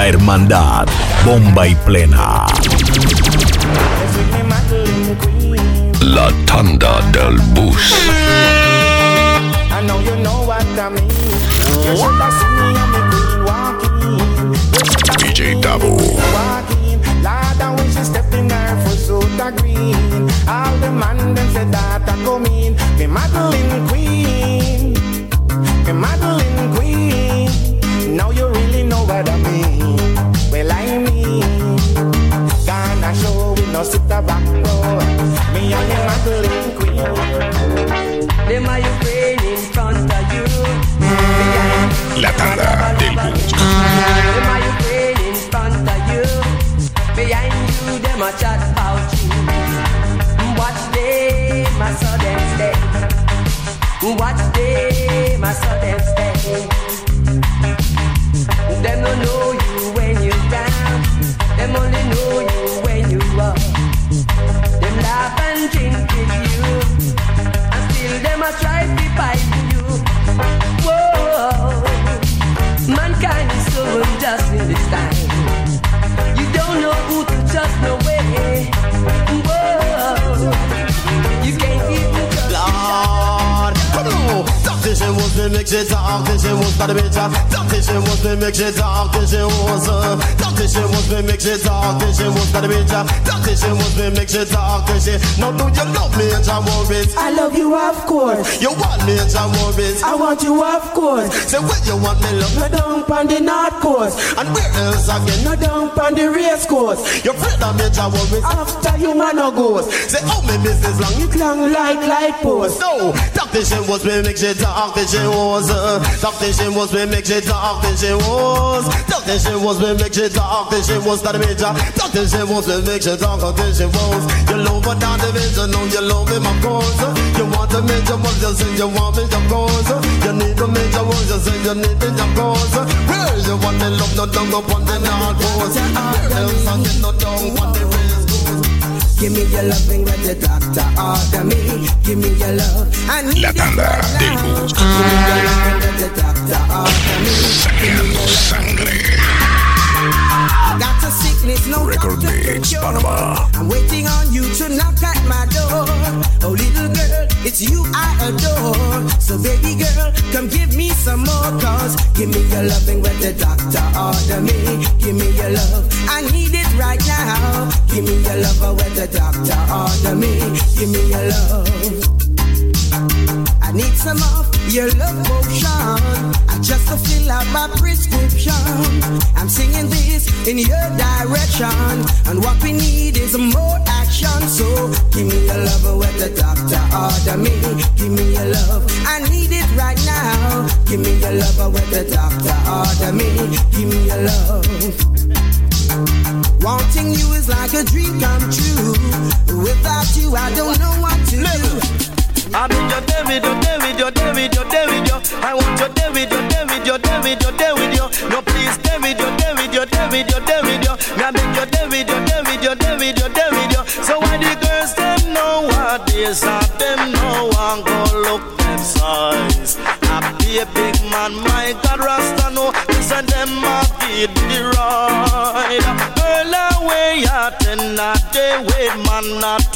La hermandad, bomba y plena. La tanda del bus. I know you know what I mean. You should have seen me and me queen walking. DJ Davo. Walking, Lord, and when she stepped in her full suit of green, all the man them said that I come in. Me Madeline Queen, me Madeline Queen. Now you really know what I mean. Well, I mean, gonna show we no sit a back row. Me and me Madeline Queen. Them are you praying in front of you. La tanda del bus. Them are you praying in front of you. Behind you, them a chat about you. Watch them, I saw them stay. Watch them, I saw them stay. Them don't know you when you're down. Them only know you when you up. Them laugh and drink with you. And still them a try to fight you. Whoa, mankind is so unjust in this time. You don't know who to trust, no way. Whoa, you can't even trust Lord, come on. Tactician was me make shit talk. Tactician was got a bitch up. Tactician was me make shit talk. Tactician was me make shit talk. Tactician was got a bitch up. Tactician was me make shit talk. Tactician, now do you love me and John Morris? I love you, of course. You want me and John Morris? I want you, of course. Say where you want me love? No down on the north coast. And where else again? No down on the race course. You're afraid of me, John Morris? After you man no goes. Say how me business long? You clang like light post. No, tactician was me make shit talk. Tactician was me make shit talk. Tactician was me make shit talk. Tactician was got a major. Tactician was me make shit talk. Tactician was you love but not division. No, you love him of course. You want a major one, just say you want me of course. You need a major one, just say you need it of course. Where you want me love, no down upon the north coast. Where else I get no down on the race coast. Give me your loving with the doctor order me. Give me your love. I need La tanda del bus. Give me your loving with the doctor order me. Sacando sangre. Got a sickness, no Record doctor can Mix, cure. Panama. I'm waiting on you to knock at my door. Oh little girl, it's you I adore. So baby girl, come give me some more. Cause give me your loving when the doctor order me. Give me your love, I need it right now. Give me your love when the doctor order me. Give me your love, I need some of your love potion. I just to fill out my prescription. I'm singing this in your direction. And what we need is more action. So give me your love where the doctor order me. Give me your love, I need it right now. Give me your love where the doctor order me. Give me your love. Wanting you is like a dream come true. Without you I don't know what to do. I mean your David, your David, your David, your David, your I want your David, your David, your David, your David, your no please David, your David, your David, your David, your I beg your David, your David, your David, your David, your so why the girls them know what this are them know and go look them size. I be a big man, my God Rasta know this and them a feed the ride. Girl away at 10 a day, wait man at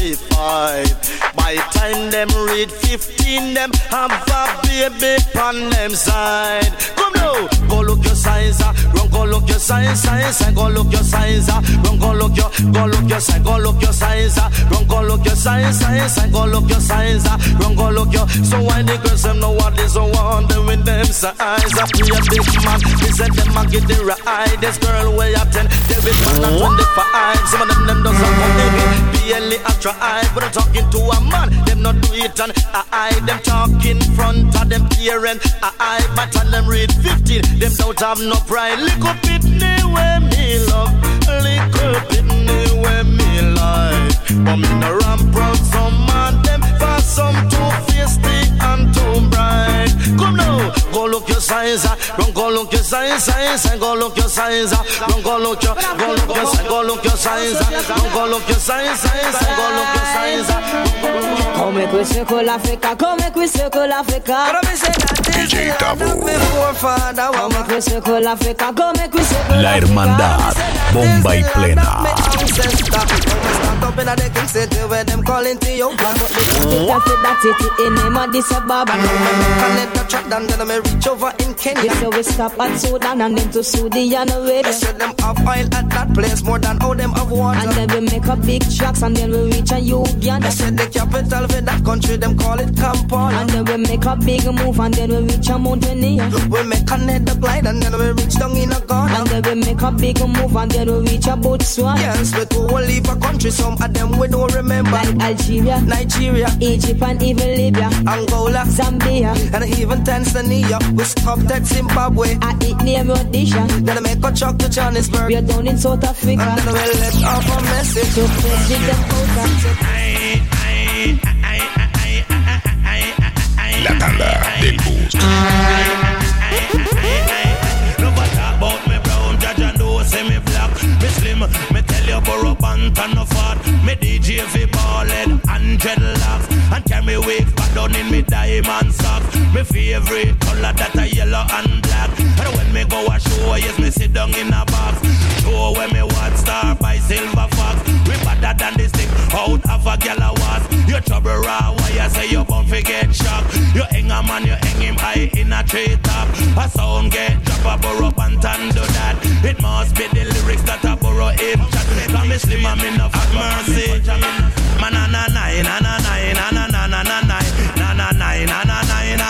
25. By time them read 15, them have a baby on them side. Come now, go look your size, run go look your size, and go look your size, run go look your size, go look your size, run go look your size, and go look your size, run go look your. So why the girls them know what is want them with them size? I be a big man, they send them and get the right. This girl way at 10, they be man at 25. Some of them doesn't want them barely a try, but I'm talking to a man, them not do it and them talk in front of them parents. But on them read 15, them don't have no pride. Little bit where me love, little bit where me like. But me no ramp proud some of them for some too feisty and too bright. Come now, go look your size, run go look look your size, go look your size. Don't go look your size, go look your size. Don't go look your size, go look your size. Come make we circle Africa, come make we circle Africa. DJ Tabu. Come make we circle Africa, come make we circle La hermandad, bomba y plena. So we stop at Sudan and then to Sudan already. Them have oil at that place more than all them have water. And then we make a big tracks and then we reach a Uganda. They said the capital for that country, them call it Kampala. And then we make a big move and then we reach a Mountaineer. We make a net glide and then we reach down in a Ghana. And then we make a big move and then we reach a Botswana. Yes, we do leave a country, some of them we don't remember. Like Algeria, Nigeria, Egypt and even Libya, Angola, Zambia, and even Tanzania. We stop at Zimbabwe. I eat near Rhodesia. Then I make a truck to Johannesburg. We are down in South Africa. And then we left off a message to President Botha. La tanda del boost. Nobody talk about me brown, judge and do say me black. Me slim, me tell you borrow band and no fat. Me DJ fi ballhead and dreadlocks. And carry wigs back down in me diamond socks. Me favorite color that a yellow and black. And when me go a show, yes me sit down in a box. Show when me watch star by Silver Fox. We better than this thing out of a gal was. You trouble raw, why you say you bound fi get shocked. You hang a man, you hang him high in a tree top. A sound get drop a burrow and do that. It must be the lyrics that a burrow him chat. Cause me slim and me no fat mercy. Man na na na na na na na na na na na na na na na na na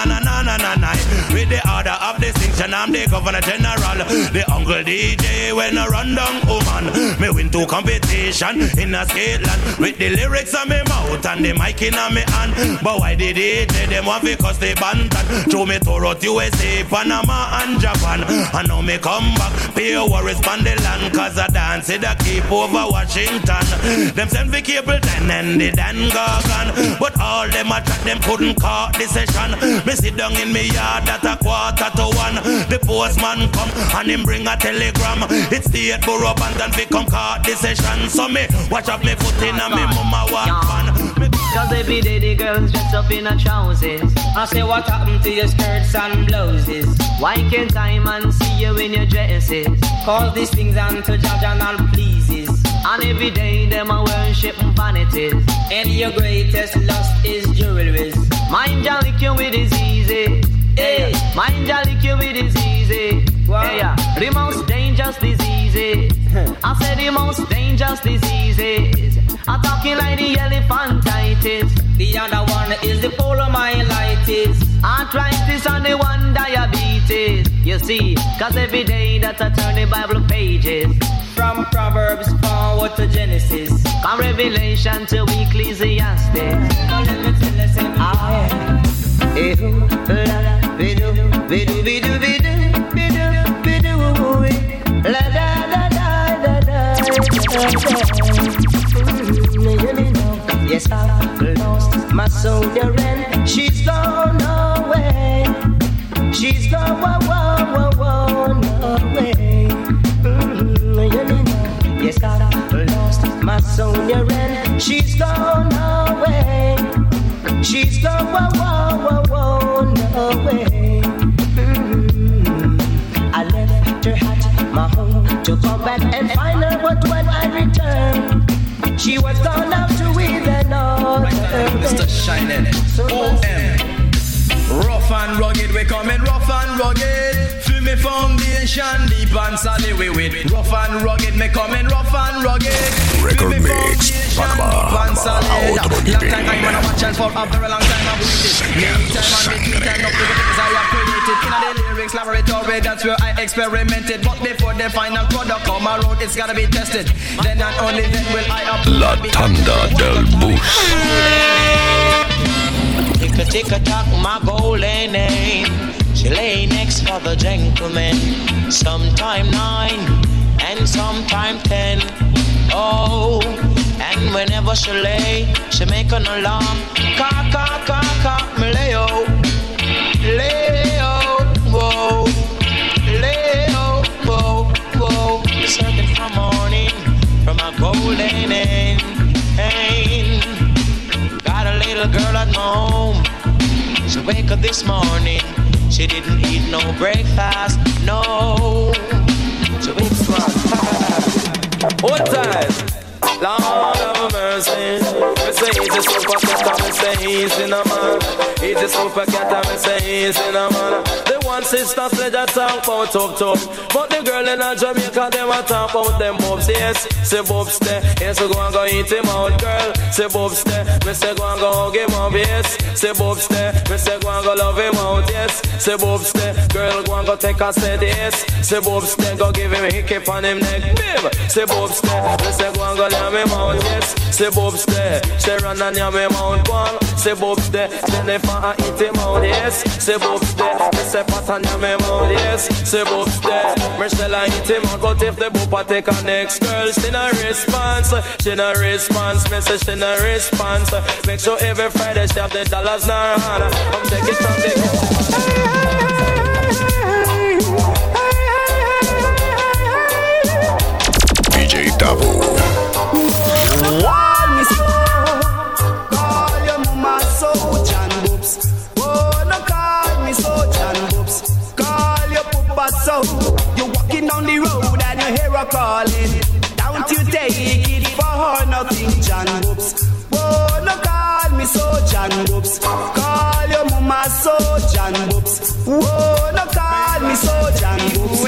na na. With the order of distinction, I'm the Governor General, the Uncle DJ when I run down woman. Me win 2 competition in a Scotland with the lyrics on me mouth and the mic in a me hand. But why did DJ them want to cause they bantan? Show me to road USA, Panama and Japan. And now me come back, pay your worries on the land. Cause I dance it a keep over Washington. Them send the cable 10 and the Dan Gargan. But all them a chat, them couldn't call the session. Me sit down in me yard at a 1:45. The postman come and him bring a telegram. It's the 8 borough band and we come call the session. So me watch up me foot in and me mama walk pan. Cause every day the girls dress up in a trousers. I say what happened to your skirts and blouses? Why can't I man see you in your dresses? Cause these things unto judge and all pleases. And every day them a worship vanities. And your greatest lust is jewelries. Mind ya lick you with is easy. Hey, mind ya lick you with is easy. Hey, the most dangerous diseases. I said the most dangerous diseases. I'm talking like the elephantitis. The other one is the polomyelitis. Arthritis and the one diabetes. You see, cause every day that I turn the Bible pages. From Proverbs forward to Genesis. From Revelation to Ecclesiastes. Now let me tell you something. Yes, I've lost my soldier and she's gone away. She's gone away. Yes, I've lost my soldier and she's gone away. She's gone away. I left her at my home to come back and find her, but when I returned, she was gone out to with another. Mr. Shining, OM. Rough and rugged, we coming rough and rugged. Feel me foundation deep and solid we with. Rough and rugged, me coming rough and rugged. Record mix, Panama, a otro nivel. Long time I'm gonna watch out for a very long time I've waited. Anytime and making time up to the things I have created. In the lyrics laboratory, that's where I experimented. But before the final product come around, it's gotta be tested. Then and only then will I upload. La tanda del bus. Tick-a-tick-a-tock, my golden name. She lay next for the gentleman. Sometime 9 and sometime 10. Oh, and whenever she lay, she make an alarm. Cock, cock, cock, cock, me lay-o. Lay-o, whoa. Lay whining. Hey, got a little girl at home. She wake up this morning. She didn't eat no breakfast. No. She wakes up. What time? Lord have mercy. Me say he's a super cat, me say he's in a man. He's a super cat, me say he's in a man. The one sister said that talk about tough. But the girl in a Jamaica, them a talk about them bobs. Yes, say bobs there. Yes, we go and go eat him out, girl. Say bobs there. Me say go and go hug him up. Yes, say bobs there. Me say go and go love him out. Yes, say bobs there. Girl go and go take a set. Yes, say bobs there. Go give him a hiccup on him neck. Babe, say bobs there. Me say go and go love him out. Yes, say bobs there. Say run and yam him out. One, say bobs there. Then if I eat him out. Yes, say bobs there. Me say pat and yam him out. Yes, say bobs there. Michelle I eat him out. But if the boopa take a next girl, she no response. She no response. Me say she no response. Make sure every Friday she have the dollars in her hand. Come take it from the DJ Davo. Call your mama so John Boobs. Oh, no call me so John Boobs. Call your papa so. You're walking down the road and you hear her calling. Don't you take it for nothing, John Boobs. Oh, no call me so John Boobs. Call your mama so John Boobs. Oh, no call me so John Boobs.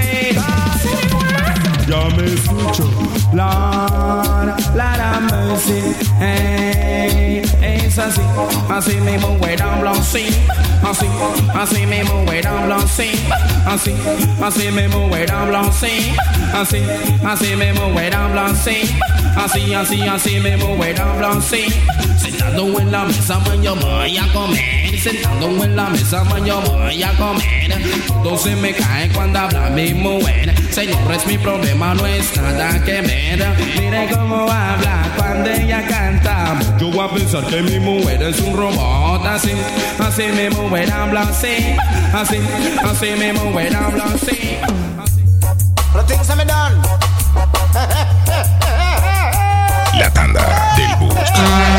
Your mercy, Lord, Lord have mercy. Hey, hey, I see me move way down below, see. I see me move way down below, see. I see me move way down below, see. I see me move way down below, see. I see me move way down below, see. Sentado en la mesa me yo voy a comer. Sentado en la mesa me yo voy a comer. Todo se me cae cuando habla mi mujer. Señores, mi problema no es nada que ver. Mire cómo habla cuando ella canta. Yo voy a pensar que mi mujer es un robot. Así mi mujer habla así. Así mi mujer habla así. Los things se me dan. La tanda del bus. There's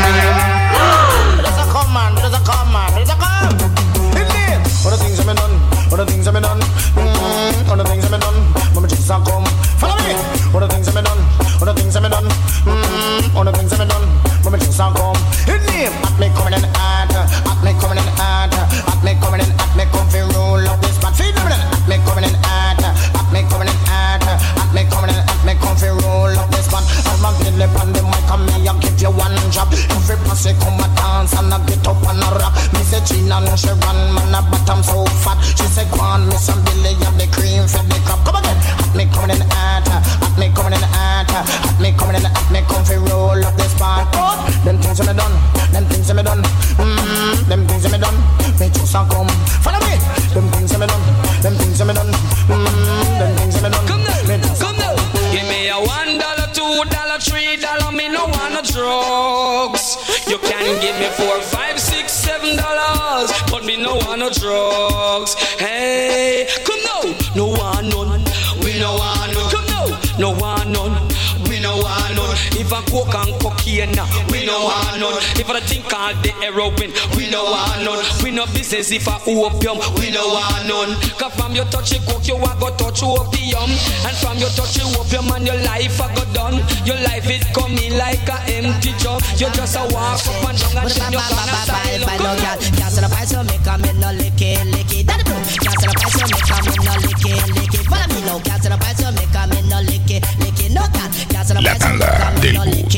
a come, man. There's a come, man. There's a come. Indeed. All the things have been done. All the things have been done. All the things have been done. Mama just a come. Follow me. All the things have been done. All the things have been done. All the things have been done. Mama just a come. Indeed. At me coming in at. At me coming in at. At me coming in at. Me come fi roll up this spot. Feed me. At me coming in at. At me coming in at. At me coming in at. Me come fi roll up this spot. I'm a billy on the mic and me a give you one job. Every pass come a dance and I get up and a rock. Me say Gina no she run, man a bottom so fat. She say go on, me some Billy have the cream for the crop. Come again, at me coming in at, at me coming in at, at me coming in at me come fi roll up this part. Oh, them things me done, them things me done, them things me done. Me just a come, follow me. Them things me done, them things me done, them things me done. Come now, give me a $1, $2, $3, me no want no drugs. You can give me $4, $5, $6, $7, but me no want no drugs. Hey, come now, no want none. We no want none. Come now, no want none. We no want none. If I coke and cocaine, we no want none. If I think all the heroin, we no want none. We no business if I opium, we no want none. Cause from your touch coke, you a go touch opium. And from your touch opium and your life a go done. Your life is coming like a empty job. You just a walk up and down and then you gonna style. Can't sell a price, so make a me no licky. Daddy bro, can't sell a price, so make a me no licky. Follow me now, can't sell a price, so make a me no licky. No can't sell a price, so make a me no licky.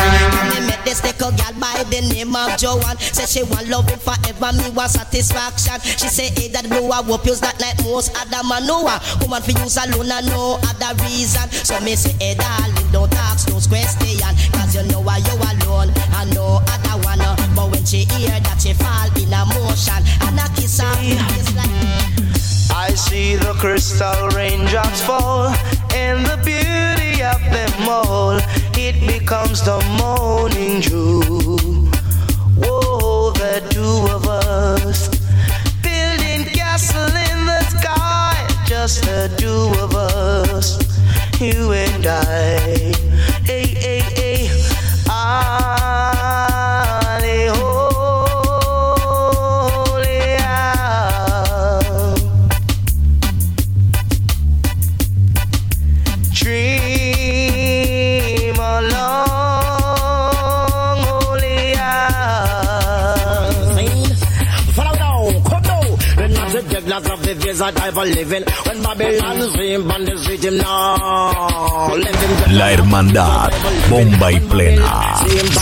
I met this little girl by the name of Joanne. Said she want loving forever, me want satisfaction. She say, hey, that blue I hope you's not like most other man. No woman for use alone and no other reason. So me say, hey darling, don't ask no question. Cause you know why you alone and no other one. But when she hear that, she fall in a motion. And I kiss her face like I see the crystal raindrops fall, and the beauty of them all, it becomes the morning dew. Whoa, the two of us, building castle in the sky, just the two of us, you and I. Hey, hey, hey. dreadlocks of the years that I've been living. When Babylon dream on this rhythm now. La hermandad, bomba y plena.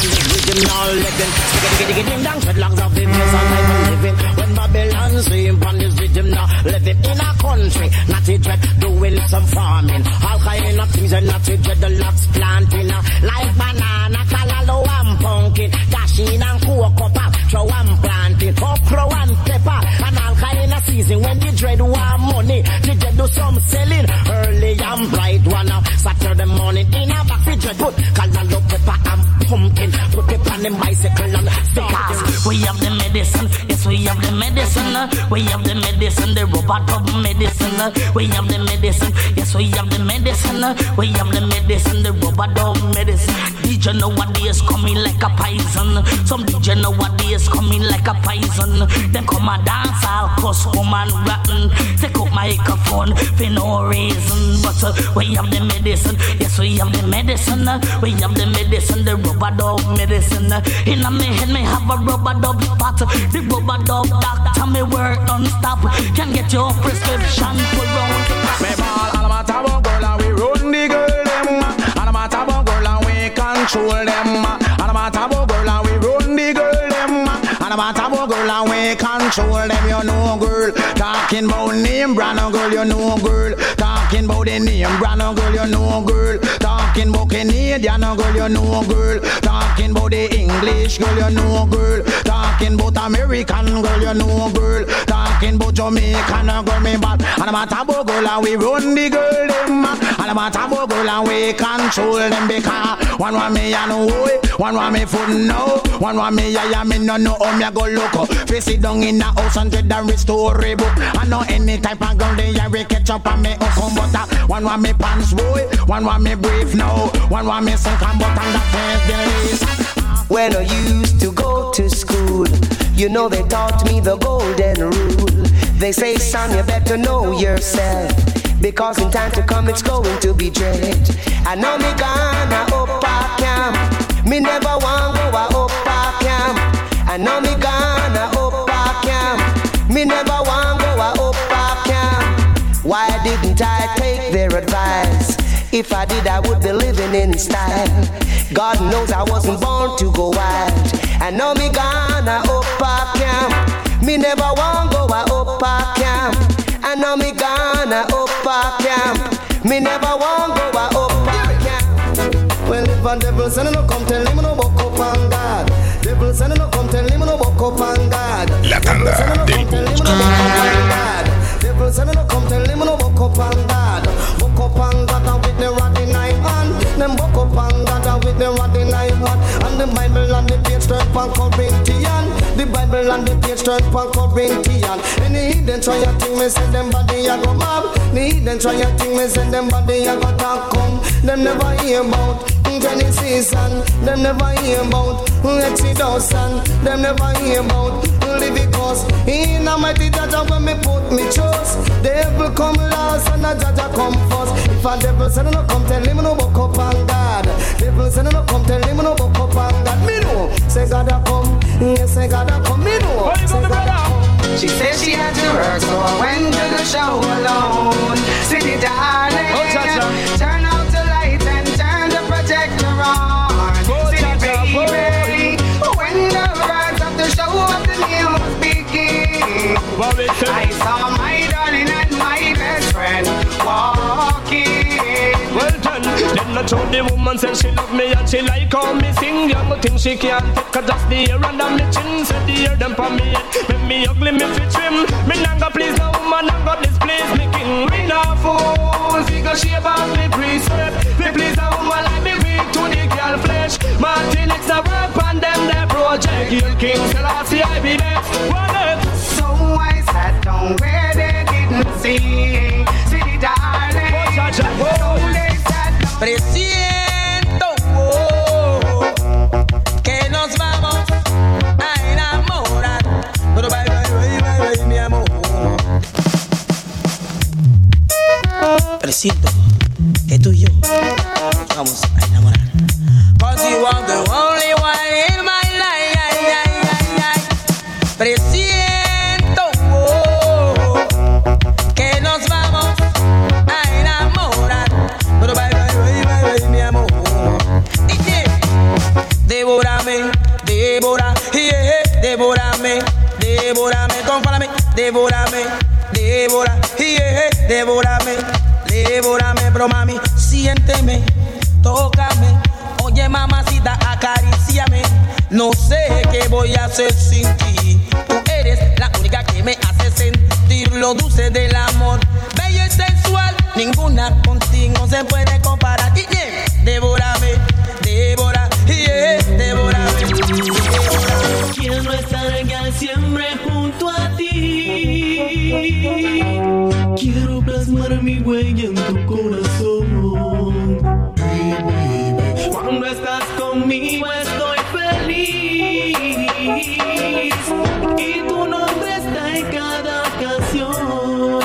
Dreadlocks of the years that I've been living. When Babylon dream on this rhythm now. Living in a country, not a dread, doing some farming. All kind of things and not a dread, the lots planting. Like banana, callaloo and pumpkin. Dashing and cocoa pop, throw and planting. Okra and pepper, and all kind of season. When the dread want money, the dread do some selling. Early and bright one, Saturday morning. In a back, the dread put callaloo, pepper and pumpkin. Put it on the bicycle and stickers. We have the medicine, yes we have the medicine. We have the medicine, the robot of medicine. We have the medicine, yes we have the medicine. We have the medicine, the robot of medicine. DJ nowadays coming like a poison. Some DJ nowadays coming like a poison. Then come a dance, I'll cuss, woman rotten. Take up microphone for no reason. But we have the medicine, yes we have the medicine. We have the medicine, the robot of medicine. In my head me have a rubber dub spot. The rubber dub doctor me work non-stop. Can get your prescription for round. Me ball all my tabo girl and we run the girl them. All my tabo girl and we control them. All my tabo girl and we run the girl them. All my tabo girl and we control them. You know girl. Talking about name brand girl, you know girl. Talking about the name brand girl, you know girl. Talking about Canadian girl, you know girl. Talking about the English girl, you know girl. Talking about American girl, you know girl. Talking about Jamaican girl, me bad. And I'm a tabo girl and we run the girl them. And I'm a tabo girl and we control them because one want me I know one want me foot now. One want me I me no know how me go look up. Face it down in the house and dread and restore a book. I know any type of girl they are catch up and me come butter. One want me pants boy, one want me brief now. One want me silk and butter and that is the When I used to go to school, you know they taught me the golden rule. They say, son, you better know yourself, because in time to come it's going to be dread. I know me gonna up a camp. Me never want go a up a camp. I know me gonna up a camp. Me never want go a up a camp. Why didn't I take their advice? If I did, I would be living in style. God knows I wasn't born to go wild. I know me gonna up a camp. Me never want go a up a camp. I know me gonna up a camp. Me never want go a up a camp. Well, if a devil send no come tell him no buck up on God. Devil send no come tell him no buck up on God. La tanda del Devil send no come tell him no buck up on God. Buck up on God with the rod in nine hand. Them buck up on God with the rod in nine hand. And the Bible on the page turn for Corinthian. The Bible on the page turn for Corinthian. Any heathen try a thing, me say them body a go mob. The heathen try a thing, me say them body a go talk come. Them never hear about Genesis and them never hear about Exodus and them never hear about Leviticus. In a mighty Jaja when me put me trust, devil come last and a Jaja come first. If a devil say no come tell him no buck up on God. Devil say no come tell him no buck up on God. Me know say God a come, yes say God a come. Me know say God a come. She said she had to work, so I went to the show alone. City darling, turn out the light and turn the projector on. City baby, when the words of the show of the name was speaking, I saw my darling and my best friend walking. Well done. Then I told the woman said she love me and she like how me sing. Yeah, but think she can't take her just the hair under me chin. Said the hair them for me head, make me ugly me fit trim. Me nanga please no woman, I got this place me king. We not fools, we go shave off me precept. Me please a woman like me weak to the girl flesh. Martin X a work on them their project. You king Selassie I be next. So I sat down where they didn't see. See the darling. Presiento que nos vamos a enamorar. Pero bye, bye, bye, bye, bye, mi amor. Presiento que tú y yo nos vamos a enamorar. 'Cause you are the only one devórame, devora, yeah, devórame, devórame, compárame, devórame, devora, yeah, devórame, devórame, pero mami, siénteme, tócame, oye mamacita, acaríciame, no sé qué voy a hacer sin ti, tú eres la única que me hace sentir lo dulce del amor, bello y sensual, ninguna contigo se puede comparar, y yeah, devórame, devora, yeah, devórame, devórame. Quiero estar siempre junto a ti, quiero plasmar mi huella en tu corazón, baby. Cuando estás conmigo estoy feliz y tu nombre está en cada canción.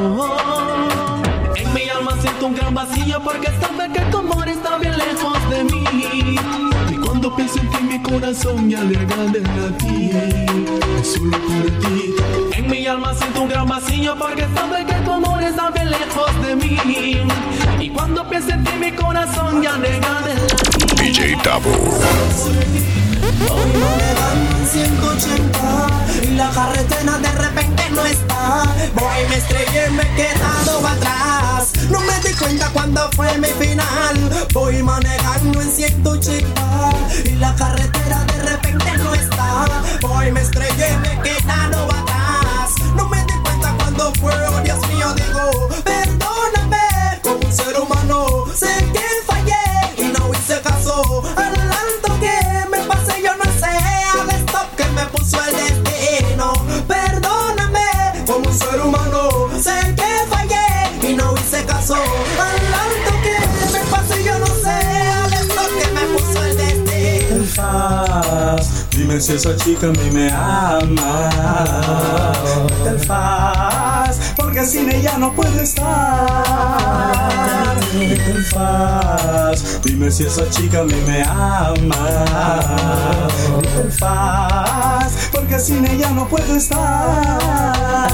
En mi alma siento un gran vacío porque sabes que tu amor está bien lejos de mí. Y cuando pienso en ti mi corazón ya le gana a ti, solo por ti. En mi alma siento un gran vacío porque sabes que tu amor está bien lejos de mí. Y cuando pienso en ti mi corazón ya le gana a ti. DJ Tabo. Hoy manejando en 180 y la carretera de repente no está. Voy, me estrellé, me he quedado atrás. No me di cuenta cuando fue mi final. Voy manejando en 180 y la carretera de repente no está. Voy, me estrellé, me he quedado atrás. No me di cuenta cuando fue, oh Dios mío, digo, perdóname, como un ser humano sé que fallé y no hice caso. Adelanto que me pasé, yo no sé, al stop que me puso el destino. Perdóname, como un ser humano sé que fallé y no hice caso. Adelanto que me pasé, yo no sé, al stop que me puso el destino. Dime si esa chica a mí me ama. Del faz, porque sin ella no puedo estar. Del faz, dime si esa chica a mí me ama. Del faz, porque sin ella no puedo estar.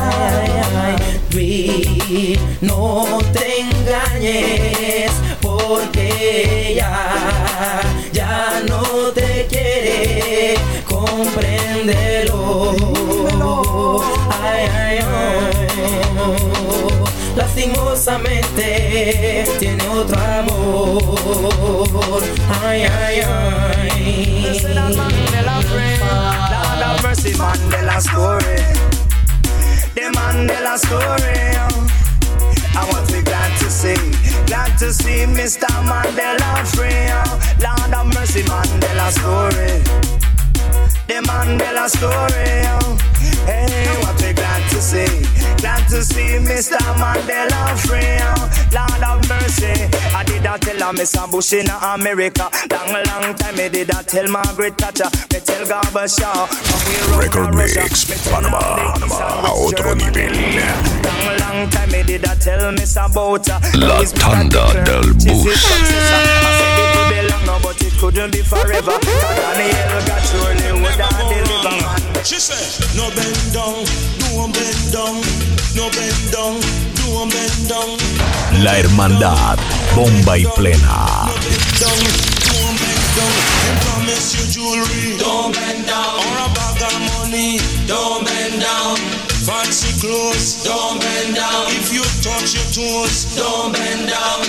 Vi, no te engañes, porque ya no te quiere, compréndelo. Ay, ay, ay. Lastimosamente tiene otro amor. Ay, ay, ay. Lord have mercy, Mandela story. The Mandela story. I want to be glad to see Mr. Mandela free. Lord have mercy, Mandela story. The Mandela story. Hey, what we glad to see Mr. Mandela free. Lord have mercy. I did not tell her Mr. Bush in America. Long time I did not tell Margaret Thatcher. Me tell Gorbachev. Record Mix, Panama, a otro nivel. Long time I did not tell Mr. Bouta. La tanda del Bush. I said it would be long now, but it couldn't be forever. Daniel got surely would have delivered. She said, no bend down, don't bend down, no bend down, don't bend down. La hermandad, bomba y plena. Don't bend down, and promise you jewelry. Don't bend down, or a bag of money. Don't bend down, fancy clothes. Don't bend down, if you touch your toes. Don't bend down.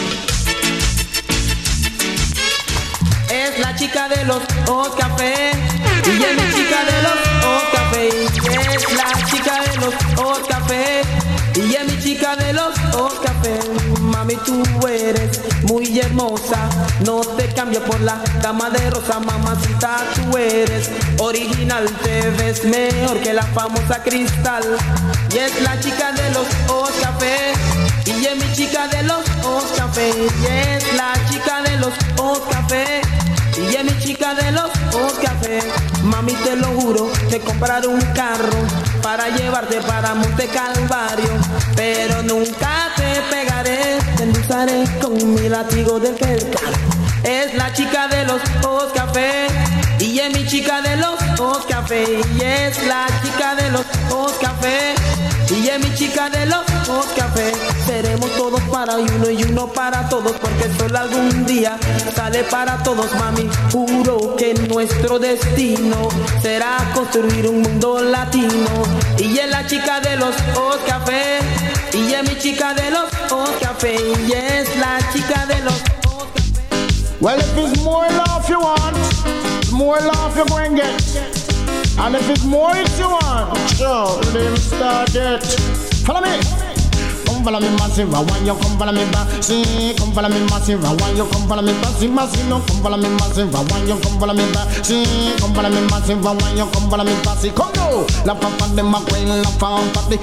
Es la chica de los ojos café y es mi chica de los ojos café. Es la chica de los ojos café y es mi chica de los ojos café. Mami, tú eres muy hermosa, no te cambio por la dama de rosa. Mamacita, tú eres original, te ves mejor que la famosa Cristal. Y es la chica de los ojos café y es mi chica de los ojos café. Y es la chica de los ojos café y es mi chica de los ojos café. Mami, te lo juro, te compraré un carro para llevarte para Monte Calvario, pero nunca te pegaré, te endulzaré con mi látigo del pecado. Es la chica de los ojos café y es mi chica de los ojos café. Y es la chica de los ojos café Y en mi chica de los ojos café, seremos todos para uno y uno para todos, porque solo algún día sale para todos, mami. Juro que nuestro destino será construir un mundo latino. Y es la chica de los ojos café, y es mi chica de los ojos café, y es la chica de los ojos café. Well, if it's more love you want, more love you're going to get. And if it's more it you want, sure, then start it. Follow me. Come follow me massive, I want you come follow me back. See, come follow me massive, I want you come follow me back. See, massive, no, come follow me massive, I want you come follow me back. See, come follow me massive, I want you come follow me back. See, come no, la papa de my queen, la papa de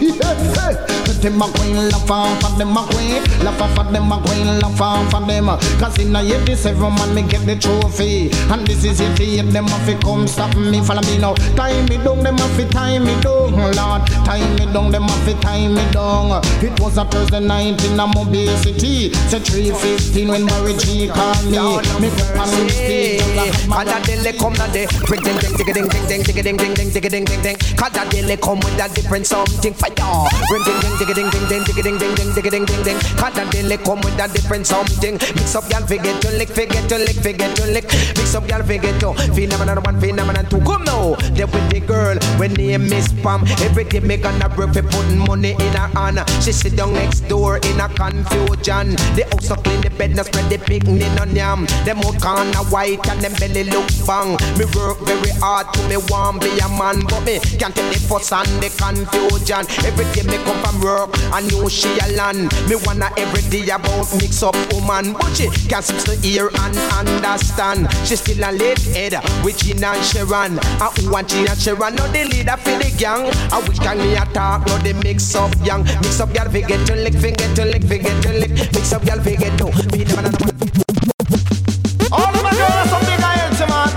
hey, my queen, la papa de my queen, la papa de my queen, la papa de my. Cause in a year this every man me get the trophy, and this is it here them have to come stop me, follow me now. Tie me down, them have to tie me down, Lord. Tie me down, them have to tie me down. It was a Thursday night in a Mobile City. Say 3:15 when Mary G called me. Me put on the stage. And that daily come that day. Bring ding ding ding ding ding ding ding ding ding ding ding ding. Cause that daily come with a different something fire. Bring ding ding ding ding ding ding ding ding ding ding ding ding. Cause that daily come with a different something. Mix up y'all forget to lick, forget to lick, forget to lick. Mix up y'all forget to phenomenon one, phenomenon two. Come now, there with the girl when name Miss Pam. Every day me gonna break for putting money in her hand. She sit down next door in a confusion. The house so clean, the bed not spread, the picnic on yam. Them out corner white and them belly look bang. Me work very hard to me want be a man, but me can't take the fuss and the confusion. Every day me come from work, I know she a land. Me wanna every day about mix up woman, but she can't seem to hear and understand. She still a late head with Gina and Sharon. I want Gina and Sharon, no the leader for the gang. I wish gang me attack, no the mix up young. Mix up y'all forget to lick, forget to lick, forget to lick. Mix up y'all forget to be the man. All of my girls are some big healthy man.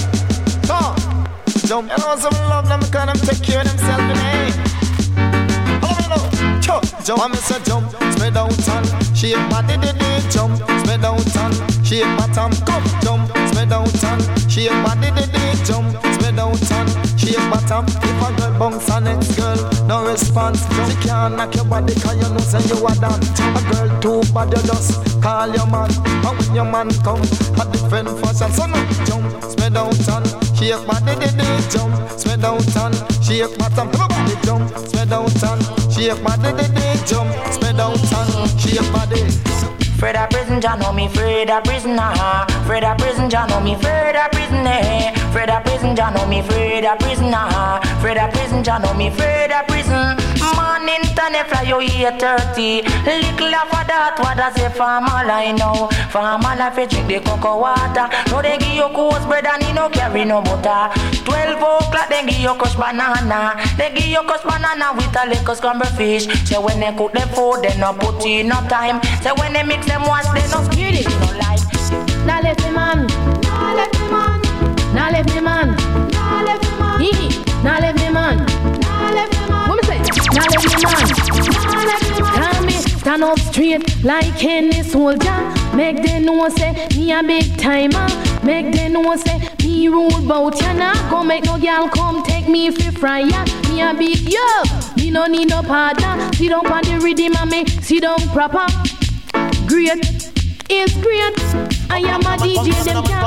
So, jump. You know some love them kind of take care of themselves today. All of me know. Jump, I miss a jump, spread out and shake body did jump, spread out and shake bottom, come jump, spread out and shake body did jump, spread out and shake bottom. If a girl bounce on next girl, no response, she can't knock your body 'cause you know say you are done. A girl too bad you just call your man, and when your man come, a different fashion. So no jump, spread out and shake body did jump, spread out and shake bottom, everybody jump, spread out and shake body did jump, spread out and shake body. Afraid of prison, Jah know me afraid of prison, afraid of prison, Jah know me afraid of prison, afraid of prison, Jah know me afraid of prison, afraid of prison, Jah know me afraid of prison. Morning time they fly you 8:30, little after that, what does a farmer line now? Farmer life you drink the cocoa water, no they give you coarse bread and you no carry no butter. 12 o'clock they give you crushed banana, they give you crushed banana with a little scrambled fish. So when they cook the food, they no put in no time. So when they mix them once, they no scared it, no life. Now left me man, now left me man, now left me man, now left me man, now left me man, now left me man. What me say? Now left me man, now left me man. Come me stand up straight like any soldier. Make them know say me a big timer. Make them know say me rule bout ya. Nah go make no girl come take me for fryer. Me a big yo, me no need no partner. Sit down on the rhythm and me sit down proper. Great, it's great. I am a DJ, them can't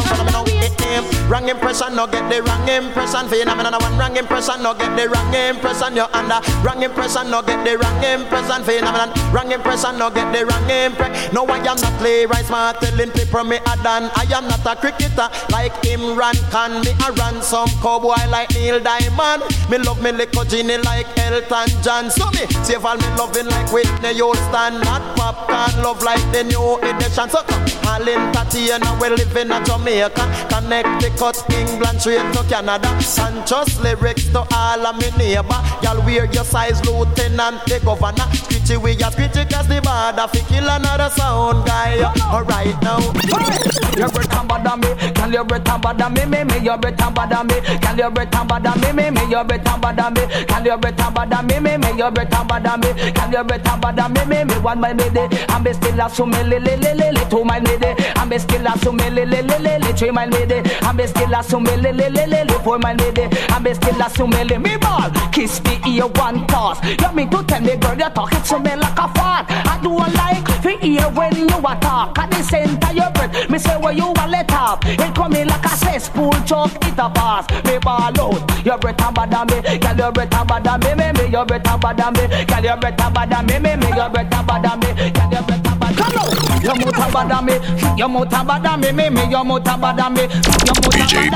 wrong impression, no get the wrong impression. Phenomenon one wrong impression, no get the wrong impression. You're under wrong impression, no get the wrong impression. Phenomenon wrong impression, no get the wrong impression. No, I am not playwright smart, telling people me a done. I am not a cricketer like Imran Khan. Me a run some cowboy like Neil Diamond. Me love me little Ginny like Elton John. So me save all me loving like Whitney Houston. Not popcorn love like the new edition. So come all in Tatiana, we live in a Jamaica, Connecticut, England, straight to Canada. And just lyrics to all of me neighbor. Y'all wear your size, lieutenant, the governor. Screechy we are screechy cause the border fi kill another sound guy. Alright now. Your breath and bother me, can your breath and bother me, me, your breath and bother me, can your breath and bother me, me, your breath and bother me, can your breath and bother me, me, your breath and bother me, can your breath and bother me, me, one my baby, and be still a so me, li, to my made. I'm a still a sume le 3 mile made. I'm a still a sume le 4 mile made. I'm a still a sume le me ball. Kiss me ear one toss. You mean to tell me girl you talking to me like a fart? I do a like for ear when you a talk. At the center your breath, me say where you a let up. It come in like a cesspool, choke it a pass. Me ball out, your breath a bad than me. Girl your breath a bad than me, your breath a bad than me. Girl your breath a bad than me, your breath a bad than me. Girl your breath a bad. Come on, your mouth a bad than me, your mouth a bad than me, your mouth a bad than me. DJ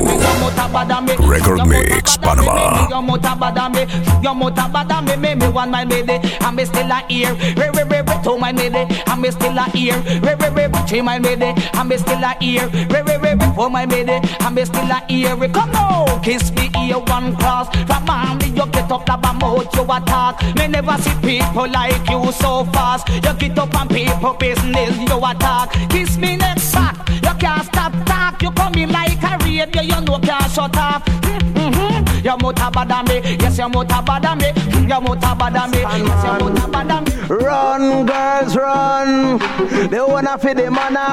Davo, Record Mix, Panama. Your mouth a bad than me, your mouth a bad than me, 1 mile made. I'm still a ear, 2 mile made. I'm still a ear, 3 mile made. I'm still a ear, 4 mile made. I'm still a ear. Come on, kiss me ear one cross. From man, you get up like a mouth you attack. Me never see people like you so fast. You get up on people business you attack. Kiss me next back, you can't stop talk. You come in like a radio, you know can't shut off. Your motor bad than me, yes your motor bad than me. Your motor bad than me, yes your motor bad than me. Run, girls, run. They wanna feed the man a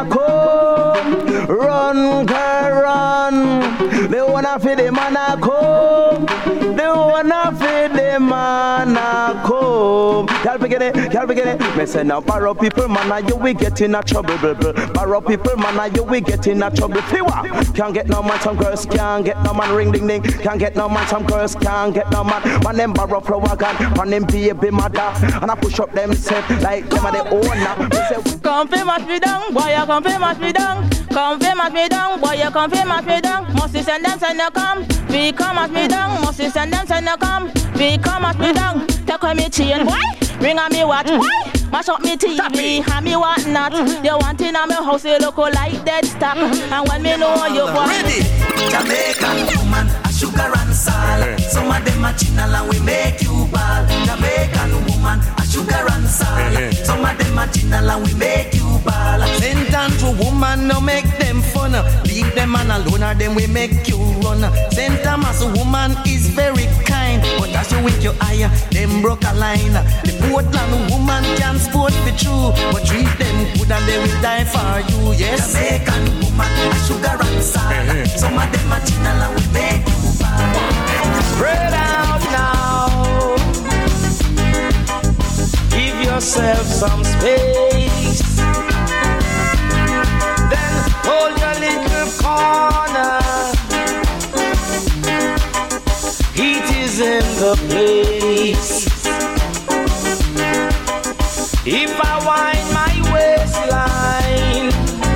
come. Run, girl, run. They wanna feed the man a come. They wanna feed the man a come. Y'all begin it. Me say now, borrow people, man, you will get in a trouble. Borrow people, man, you will get in a trouble. Fiwa, can't get no man, some girls can't get no man. Ring ding ding, can't get no man, some girls can't get no man. Man them borrow flower gun, man them baby mother, and I push up them set like them are the owner. Come fi mash me down, boy, you come fi mash me down. Come fi mash me down, boy, you come fi mash me down. Must send them send you come, we come mash me down. Must send them send you come, we come mash me down. Take away me chain, boy, ring on me watch, boy. Mash up me TV, and me what not. You want in on me house, you look like dead stock. And when me know you want ready, Jamaican woman, a sugar and salt. Some of them are chinal and we make you ball. Jamaican woman, a sugar and salt. Some of them are chinal and we make you ball. Send for woman, no make them fun. Leave them man alone or them we make you run. St. Thomas woman is very kind, but as you with your eye, them broke a line. The Portland woman can sport be true, but treat them good and they will die for you. Yes, Jamaican woman, a sugar and salt. Some of them are chinal and we make you ball. Spread out now. Give yourself some space. Then hold your little corner. Heat is in the place. If I wind my waistline,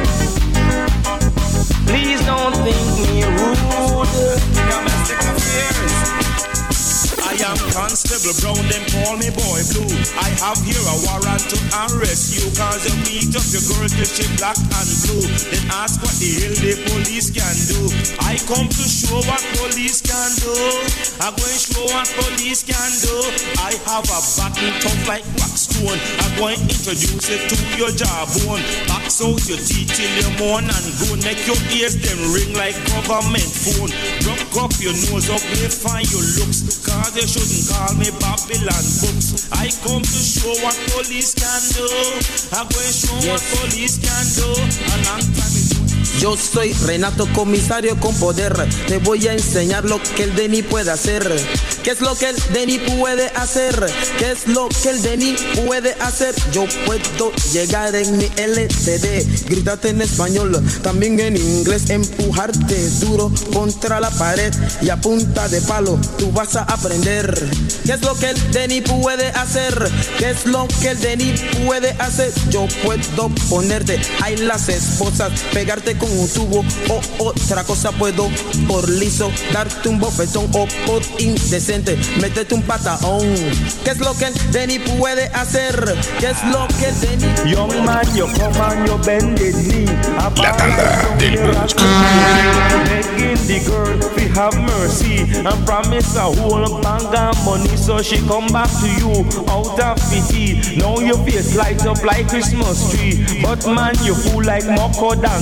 please don't think me rude. Domestic affairs. I am Constable Brown, them call me Boy Blue. I have here a warrant to arrest you, cause you meet up your girl till she black and blue. Then ask what the hell the police can do. I come to show what police can do. I'm going to show what police can do. I have a button tough like wax stone. I'm going to introduce it to your jawbone. Box out your teeth till you mourn and go. Make your ears them ring like government phone. Rock up your nose up, they find your looks, cause you shouldn't call me Babylon books. I come to show what police can do. I'm going to show what police can do. A long time ago. Yo soy Renato, comisario con poder. Te voy a enseñar lo que el Denny puede hacer. ¿Qué es lo que el Denny puede hacer? ¿Qué es lo que el Denny puede hacer? Yo puedo llegar en mi LTD, gritarte en español, también en inglés, empujarte duro contra la pared y a punta de palo tú vas a aprender. ¿Qué es lo que el Denny puede hacer? ¿Qué es lo que el Denny puede hacer? Yo puedo ponerte ahí las esposas, pegarte con un tubo o otra cosa. Puedo por liso darte un bofetón o por indecente métete un patadón. ¿Qué es lo que el Denny puede hacer? ¿Qué es lo que el Denny? Young man, you come and you bend the knee. La tanda del blues. Begging the girl to have mercy and promise a whole bag of money, so she come back to you out of pity. Now your face light up like Christmas tree, but man you fool like Moko Donkey.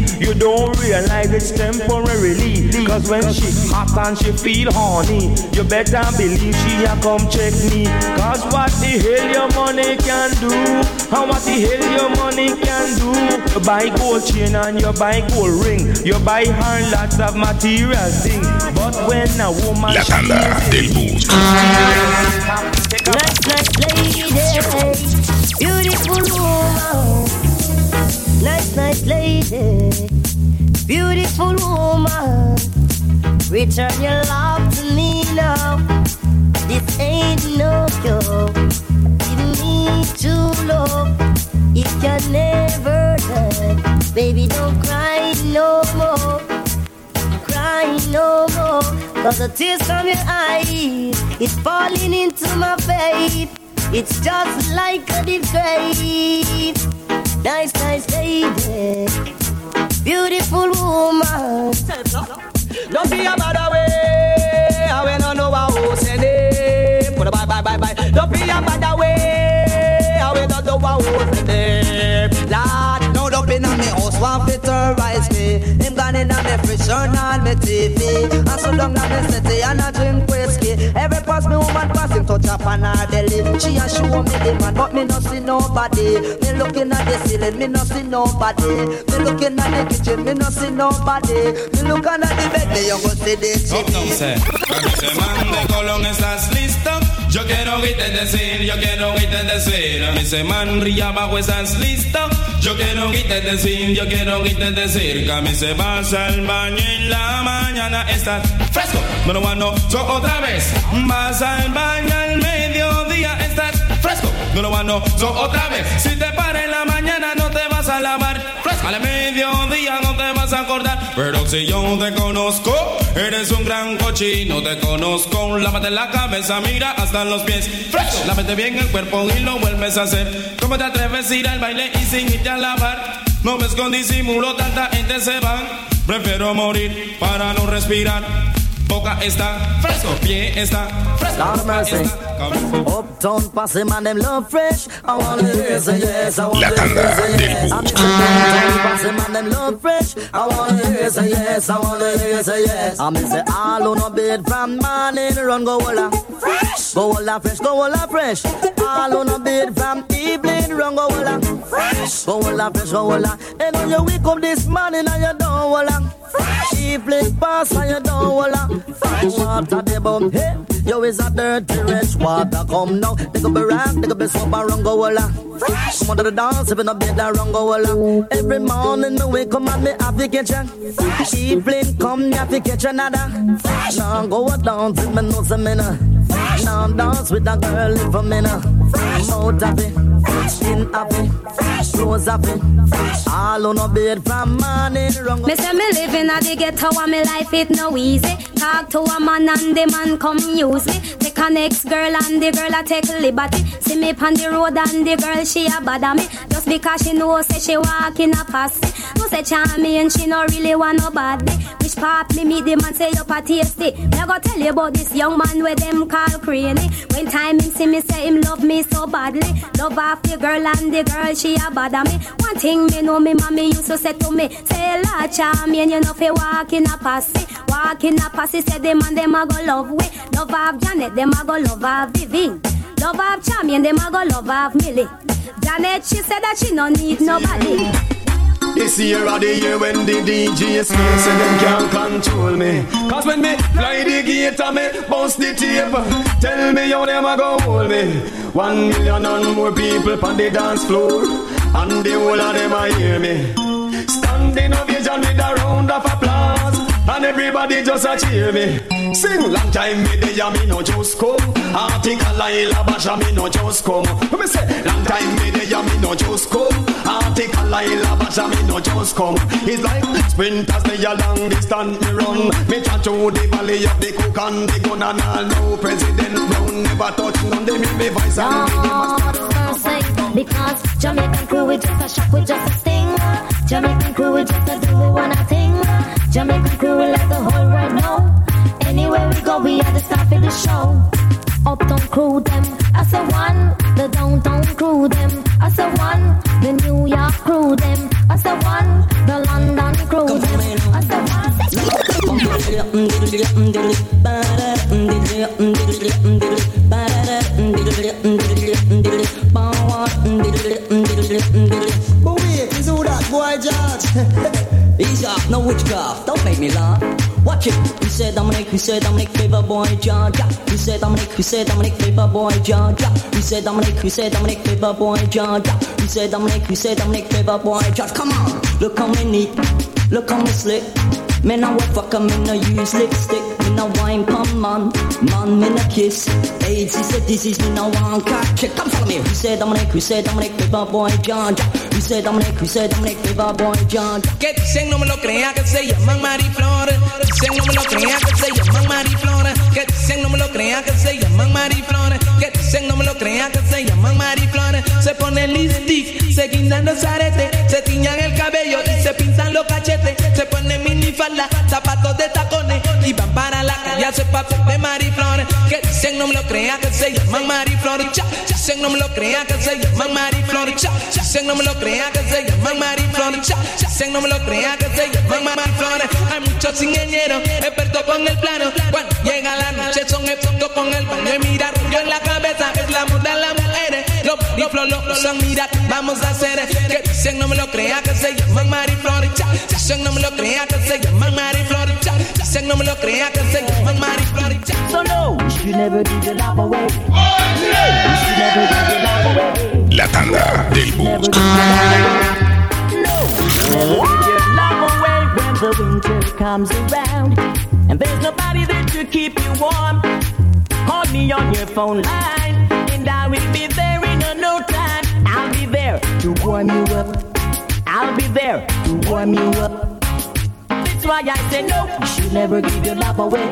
You don't realize it's temporarily. Cause when she hot and she feel horny, you better believe she a come check me. Cause what the hell your money can do, and what the hell your money can do. You buy gold chain and you buy gold ring, you buy her lots of material things. But when a woman La tanda del bus. Nice lady, beautiful woman. Nice lady, beautiful woman. Return your love to me now. This ain't no cure. Give me true love. It can never hurt. Baby, don't cry no more. Cry no more. Cause the tears from your eyes is falling into my face. It's just like a deep grave. Nice lady, beautiful woman. Don't be a bad way. I will not know how to say it. Bye. Don't be a bad way. I will not know how to say it. Lord, no, don't be on me house. One fit terrorize me. Him gone in on me fridge, turn on me TV. And so long on the city and I drink whiskey. Every pass me woman pass him touch up on her belly. She a show me the man, but me not see nobody. Me looking at the ceiling, me not see nobody. Me looking at the kitchen, me not see nobody. Me looking at the bed, me you go see the chick. No sé, man de Colón estás listo. Yo quiero oírte decir, yo quiero oírte decir. A mí se man ría abajo estás listo. Yo quiero oírte decir, yo quiero oírte decir. Que a mí se pasa el baño en la mañana estás fresco. No lo no, so otra vez. Vas al baño al mediodía estás fresco. No lo no, so otra vez. Si te paras en la mañana no te vas a lavar fresco. Al mediodía no te vas a acordar. Pero si yo te conozco, eres un gran cochino. Te conozco, lávate la cabeza, mira hasta los pies fresco. Lávate bien el cuerpo y lo vuelves a hacer. ¿Cómo te atreves a ir al baile y sin irte a lavar? No ves con disimulo, tanta gente se va. Prefiero morir para no respirar. Boca está fresco, pie está fresco. Lord mercy. Uptown posse man them love fresh. I wanna hear say yes. I wanna hear say yes. I'm uptown posse man them love fresh. I wanna hear say yes. I wanna hear say yes. I'm say all on a bed from morning run go holla fresh. Go holla fresh, go holla fresh. All on a bed from evening run go holla fresh. Go holla fresh, go holla. And when you wake up this morning and you don't holla fresh. Evening pass and you don't holla fresh. Water the bum, hey. Yo is a dirty rich water come now. They could be rock, they could be soap and run go holla fresh. Come on to the dance, if in a bed and run go holla. Every morning me wake up and me have to catch ya. Evening come, me have to catch another fresh. Now go down till me know some minna. Now dance with a girl live for me now. Mouth happy, skin happy, clothes happy. All on a bed from morning run go. Me say me living at the ghetto and me life it no easy. Talk to a man and the man come use me. Take a next girl and the girl a take liberty. See me on the road and the girl she a bother me. Just because she know say she walk in a pass. No say charming and she no really want nobody. Which part me meet the man say you a tasty. Me go tell you about this young man where them call cranny. When time him see me say him love me so badly. Love off the girl and the girl she a bother me. One thing me know me mommy used to say to me. Say la charming you know fi walk in a passy. Walk in a passy say them and them a go love we. Love off Janet them a go love off Vivi. Love off Charmian them a go love off Millie. Janet she said that she no need nobody. This year of the year when the DJ is here, so them can't control me. Cause when me fly the gate and me bounce the tape, tell me how them a go hold me. 1 million and more people on the dance floor, and the whole of them a hear me. Standing ovation with a round of applause, and everybody just a cheer me. Sing long time me there, me no just come. Article Laila Basha, me no just come. Me say long time me there, me no just come. Article Laila Basha, me no just come. It's like sprinters, they a long distance me run. Me chat through the valley of the cook and the gun, and all know President Brown never touch none. They make me voice and me must. Because Jamaican crew we just a shot with just a sting. Jamaican crew we just a do one a thing. Jamaican crew we let the whole world know. Anywhere we go we are the star for the show. Uptown crew them, I say one. The downtown crew them, I say one. The New York crew them, I say one. The London crew them, I say one. But wait, is who that boy George? He's off, no witchcraft, don't make me laugh. Watch it. We said Dominic, favor boy Georgia. We said Dominic, favor boy Georgia. We said Dominic, favor boy Georgia. We said Dominic, favor boy Georgia. Come on, look how me neat, look how me slick. Me no what fuck, me no use lipstick. Me no wine pum man, me no kiss. AIDS is a disease, me no want catch it. Come follow me. We said Dominic, favor boy Georgia. We said Dominic, favor boy Georgia. Que dicen no me lo crea que se llaman Mariflor. Dicen no me lo crea que se llaman Mariflor. Que dicen no me lo crea que se llaman Mariflor. Que dicen no me lo crea que se llaman Mariflor. Se pone lipstick, se guindan los aretes, se tiñan el cabello y se pintan los cachetes. Se pone minifalda, zapatos de tacones y van para la calle a hacer papel de Mariflor. Que dicen no me lo crea que se llaman Mariflor. Dicen no me lo crea que se llaman Mariflor. Dicen no me lo crea que se llaman Mariflor. Dicen no me lo crea que se llaman Mariflor. Hay muchos ingenieros expertos con el plano. Cuando llega la noche son expertos con el baño. Y mira, yo en la cabeza es la moda de las mujeres. Los Mariflor lo son, mira, vamos a hacer. Que dicen no me lo crea que se llaman Mariflor. Dicen no me lo crea que se llaman Mariflor. Dicen no me lo crea que se llaman Mariflor. So no, you should never give your love away. You should never give your love away. La tanda del bus. No, never give your love away when the winter comes around and there's nobody there to keep you warm. Call me on your phone line and I will be there in no time. I'll be there to warm you up. I'll be there to warm you up. That's why I say no, you should never give your love away.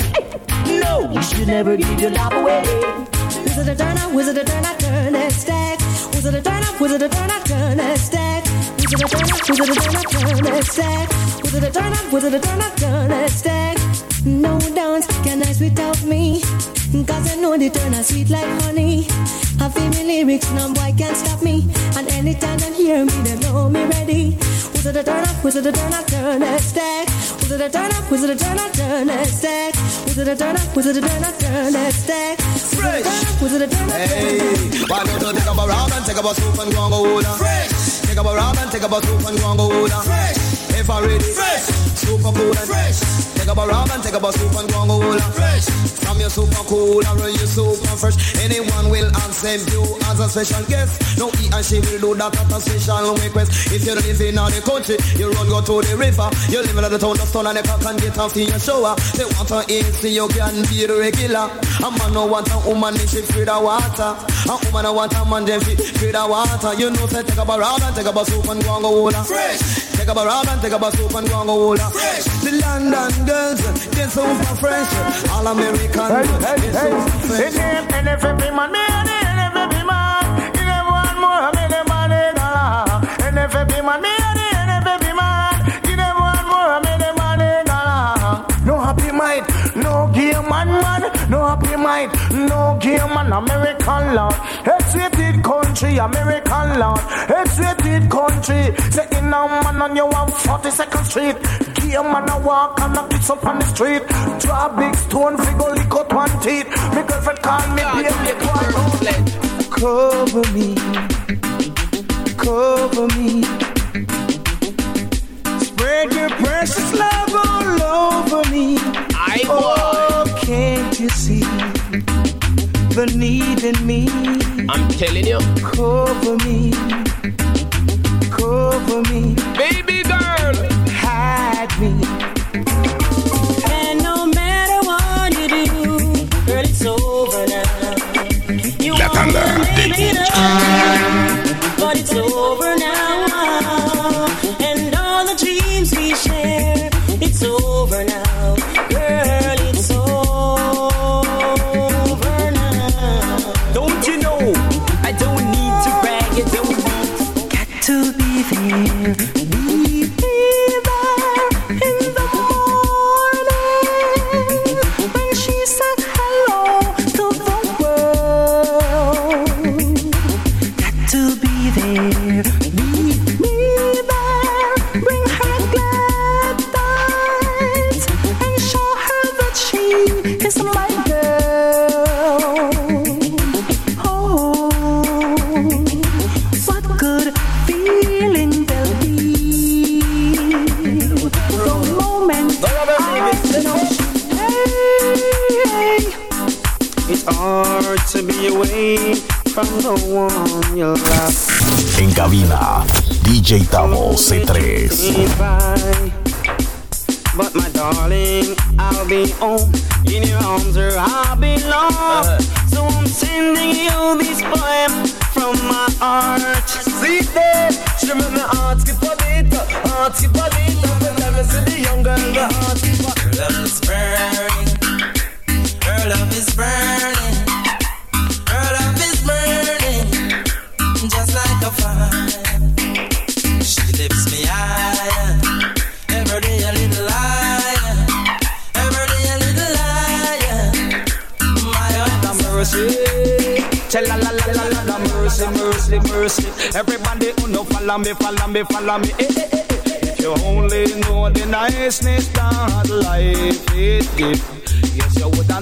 No, you should never give your love away. Wizard a turn up, wizard a turn up, turn a stack. Wizard a turn up, wizard a turn up, turn a stack. Wizard a turn up, wizard a turn up, turn a stack. Wizard a turn up, wizard a turn up, turn a stack. No dance can dance without me, 'cause I know the turn is sweet like honey. I feel me lyrics, no boy can't stop me. And anytime they hear me, they know me ready. Wizard a turn up, wizard a turn up, turn a stack. Wizard a turn up, wizard a turn up, turn a stack. Wizard a turn up, wizard a turn up, turn a stack. Fresh, wizard a turn up, hey, why don't you take up a round and take up a soup and go and go hold on? Fresh, take up a round and take up a soup and go and go hold on. Fresh, if I ready, fresh, super cool and fresh. Take up a round and take up a soup and go and go hold on. Fresh, from your super cool and run your super fresh. Anyone will accept you as a special guest. No, he and she will do that at a special request. If you live in the country, you run go to the river. You live in the town of Stone and the can get off in your shower. They want to eat, so you can be the regular. A man no want a woman, she free the water. A woman no want a man, she free the water. You know, say take up a round and take up a soup and go and go hold on. Fresh, take up a round and take up a soup and go and go hold on. Fresh, the London girls, they're super fresh. All American, they're super fresh. And if it be man, and if it be man, you never want more, me the money dollar. And if it be man, and if it be man, you never want more, me the money dollar. No happy mind, no game man, no happy mind, no game man, American lord. X-rated country, American lord. X-rated country, say in a man on you on 42nd Street. Game man a walk and a kiss up on the street. Draw big stone, figure lick out one teeth. My girlfriend call me baby, cover me, cover me. Spread your precious love all over me. Oh, can't you see the need in me? I'm telling you. Cover me, baby girl. Hide me. And no matter what you do, girl, it's over now. You La tanda del bus. But it's over now. And all the dreams we share, it's over now. Girl, it's over now. Don't you know? I don't need to brag, you don't need. Got to be there. is my girl. Oh, what good feeling there'll be the moment hey, it's hard to be away from the one you love. En cabina, DJ Tavo C3. But my darling, I'll be home in your arms where I belong. So I'm sending you this poem from my heart. See that? She remember my heart skip a beat. Heart skip a beat. Every time I see the young girl, the heart skip a beat. Her love is burning. Her love is burning. Her love is burning. Just like a fire. She lifts me higher. Every day a little higher. Every day a little higher. My heart is mercy. Tell la la la la la mercy, mercy, mercy. Everybody who know follow me, follow me, follow me. Eh, eh, eh, eh. If you only know the niceness that life it gives, yes you woulda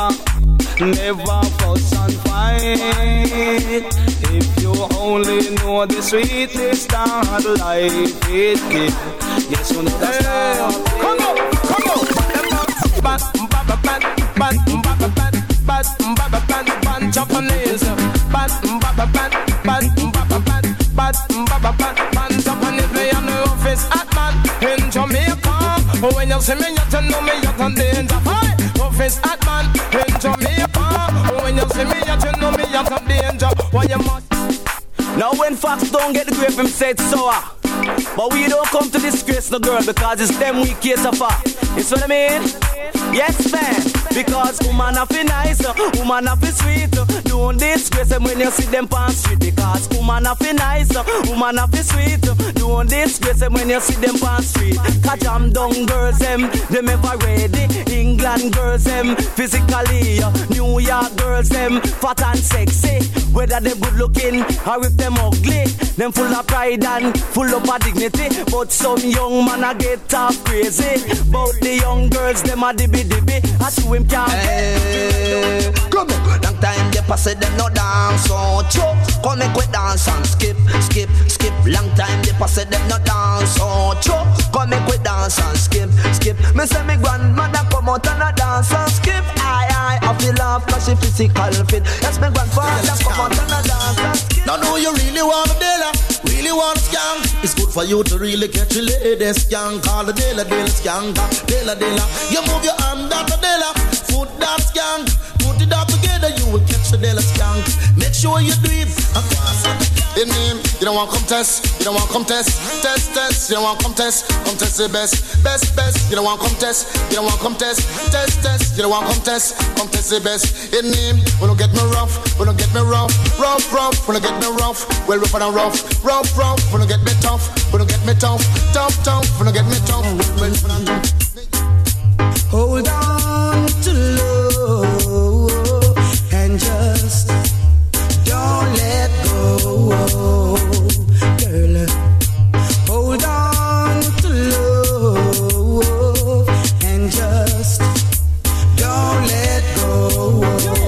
never fuss and fight. If you only know the sweetness that life it gives, yes you know that's come on, come on. Bad, bad, bad, bad, bad, bad, bad, bad, Japanese. Bad, bad, bad, bad, bad, bad, Japanese. Play on the office at man in Jamaica. When you see me, you know me, you're in danger. Office at man in Jamaica. When you see me, you know me, you're in danger. Why you must? Now when facts don't get the grape, him said sour. But we don't come to disgrace no girl because it's them we case of her. You see what I mean? Yes, man. Because woman have be nice, woman have be sweet. Don't disgrace them when you see them on street. Because woman have be nice, woman have be sweet. Don't disgrace them when you see them on street. Cause jam down girls them ever ready. England girls them physically. New York girls them fat and sexy. Whether they good looking or if them ugly, them full of pride and full of dignity. But some young man a get half crazy. But the young girls them a dibby. I see him can't come on, long time they pass it, them no dance. So choke, come make we dance and skip, skip, skip. Long time they pass it, them no dance. So choke, come make we dance and skip, skip. Me say me grandmother come out and a dance and skip. I feel love cause she physical fit. Yes, me grandfather come out and a dance and skip. Now know you really want a dealer, really want a skank. It's good for you to really catch a lady skank. Call the dealer, dealer skank, dealer, dealer. You move your hand that the dealer, foot that skank. Put it all together, you will catch the dealer skank. Make sure you do it across the name. You don't want come test, you don't want come test, test, test. You don't want come test the best, best, best. You don't want come test, you don't want come test, test, test. You don't want come test the best. In name, when you get me rough, when you get me rough, rough, rough. When you get me rough, well rough and rough, rough, rough. When you get me tough, when you get me tough, tough, tough. When you get me tough, hold on to love and just don't let go, girl. Hold on to love and just don't let go.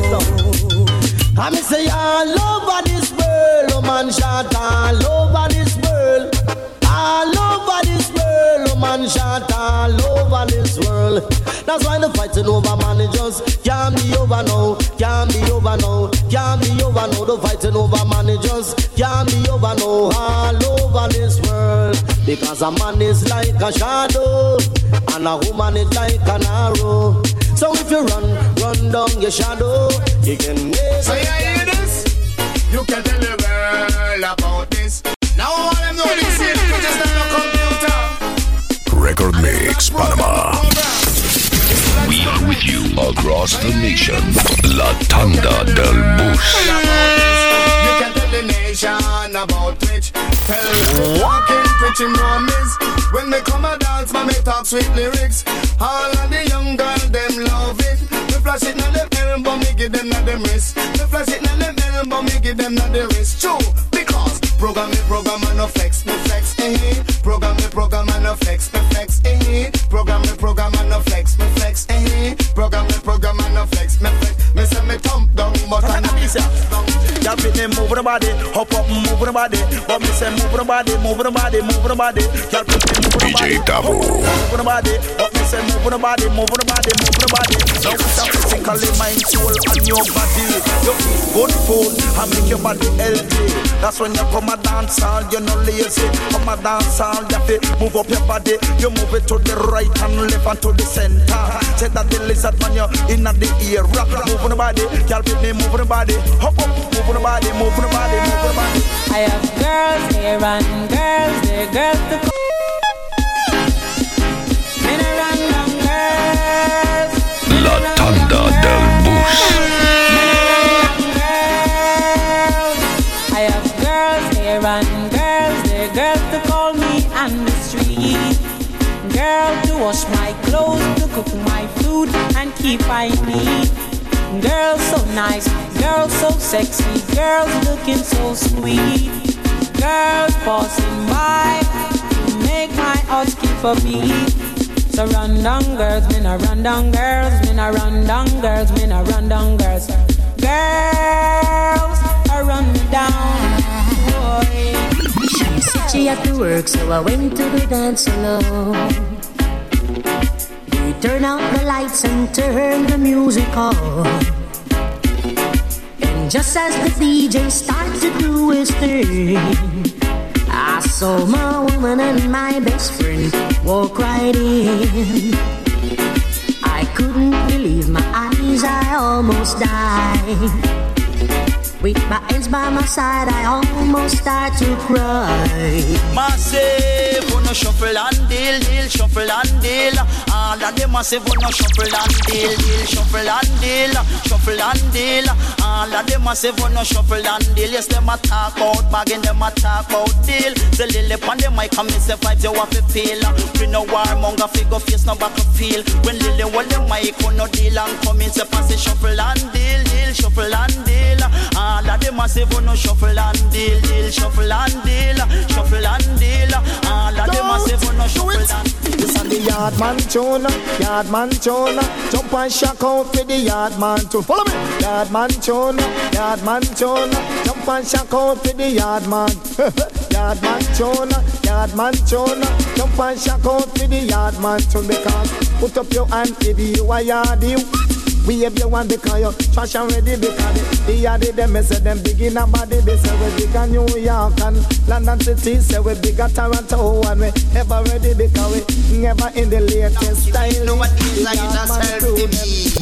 I me say all over this world, oh man, shout all over this world, all over this world, oh man, shout all over this world. That's why the fighting over managers can't be over now, can't be over now, can't be over now. The fighting over managers can't be over now, all over this world. Because a man is like a shadow and a woman is like an arrow. So if you run down your shadow, you can make. So you hear this? You can tell the world about this. Now all them know this is just on a computer. Record Mix Panama. We are with you across the nation. La Tanda del Bus. You can tell the nation about Twitch. Tell walking, preaching promise. When they come a dance, man, they talk sweet lyrics. All of the young girls, them love it. Me flash it now them elbow, me give them now them wrist. Me flash it now them elbow, me give them now the wrist. True, because program and no flex, me flex, eh. Program and no flex, me flex, eh. Program and no flex, me flex, eh. Program and no the body, hop up, move the body. But me say move the body, move the body, move the body. Girl, put me move the body, move the body. But me say move the body, move the body, move the body. Now it's a physically, mind, soul, and your body. You eat good food and make your body healthy. That's when you come a dance hall, you're not lazy. Come a dance hall, you have to move up your body. You move it to the right and left and to the center. Say that the lizard man, you're in the ear. Rock, move the body, girl, with me move the body. Hop up, move the body, move the body, move the body. I have girls here and girls there, girls to come. Men are random girls. La Tanda del Bus. I have girls here and girls there, girls to call me on the street. Girl to wash my clothes, to cook my food and keep I neat. Girls so nice, girls so sexy, girls looking so sweet. Girls passing by to make my heart skip a beat. So run down girls, men a run down girls, men a run down girls, men a run down girls. Girls are run me down, boy. She said she had to work, so I went to the dance alone. We turn out the lights and turn the music on. And just as the DJ started to do his thing, I saw my woman and my best friend walk right in. I couldn't believe my eyes, I almost died. With my hands by my side, I almost start to cry. Massive, wanna shuffle and deal, deal, shuffle and deal. All of them massive, wanna shuffle and deal, deal, shuffle and deal, shuffle and deal. All of them massive, wanna shuffle and deal. Yes, them a talk about bagging, them a talk about deal. The lily on the mic and me say vibes you have to feel. We no warmonger, figure face, no back feel. When lily hold the mic, we no deal and come in, say pass it, shuffle and deal, deal, shuffle and deal. All of them massive, wanna shuffle and deal, deal, shuffle and deal, shuffle and deal. All of them massive, wanna shuffle and deal. This is the yard man tune, yard man tune. Jump and shock out for the yard man tune. Follow me. Yard man tune, yard man tune. Jump and shock out for the yard man. Yard man tune, yard man tune. Jump and shock out for the yard man tune. Because put up your hand if you are yard you. We have the one because you trash and ready because the yard them say them big in a body. They say we big in New York and London City. Say we big at Toronto and we ever ready because we never in the latest style. You know what is like yourself to me.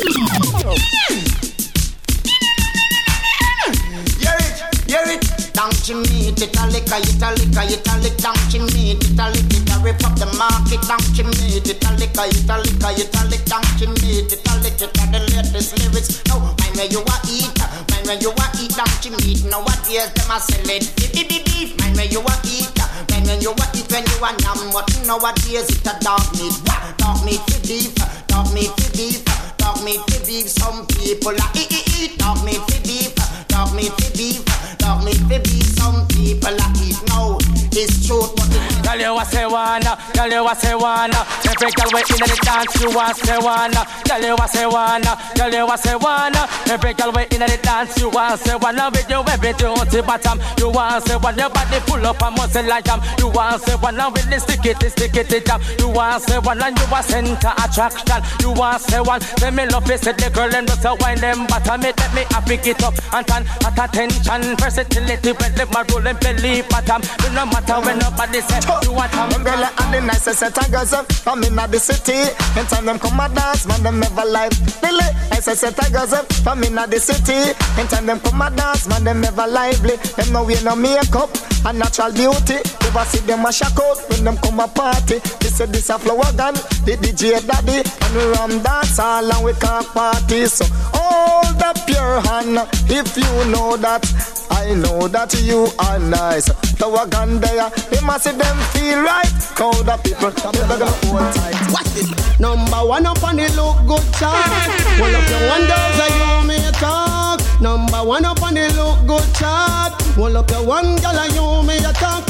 Hear it, don't you meet it, italic, don't you meet it, italic, rip up the market, don't you meet it, italic, don't you meet it, italic, the latest lyrics, no, mind where you are eat, mind where you are eat, don't you meet, no, what is them a sell it, beef, mind where you are eat, mind when you are eat, when you are numb, what nowadays it a dog meat for beef, dog meat for beef, dog meat for beef, some people are eat, dog meat for beef, dog meat for beef, dog meat for beef, some people are eat, no, it's truth, but it's Girl, you want say wanna, girl, you want say wanna. Every girl we in the dance, you want say wanna. Girl, you want say wanna, girl, you want say wanna. Every girl we in the dance, you want say wanna. With you every dirty bottom, you want say wanna. Your body full up and muscle like jam. You want say wanna with the stick it jam. You want say wanna, you want center attraction. You want say one, let me love it, say the girl and just wind them bottom. Let me pick it up and turn at attention. Versatility, when them a rolling belly bottom. It no matter when nobody say. You want umbrella and the nicest set of girls from in the city. Anytime them come a dance, man, them never live. Really, nicest set of girls from in the city. Anytime them come a dance, man, them never lively. Them no wear no makeup and natural beauty. Never see them a shock out when them come a party. They say this a flower gun, the DJ daddy, and we ram dance all and we can't party. So hold up your hand if you know that. I know that you are nice. Flower gun there, they must see them feel right. Crowd of people, what's this? Number one up on the look good chart. Well up your wonders that you may talk. Number one up on the look good chart. Well up your one girl and you may talk.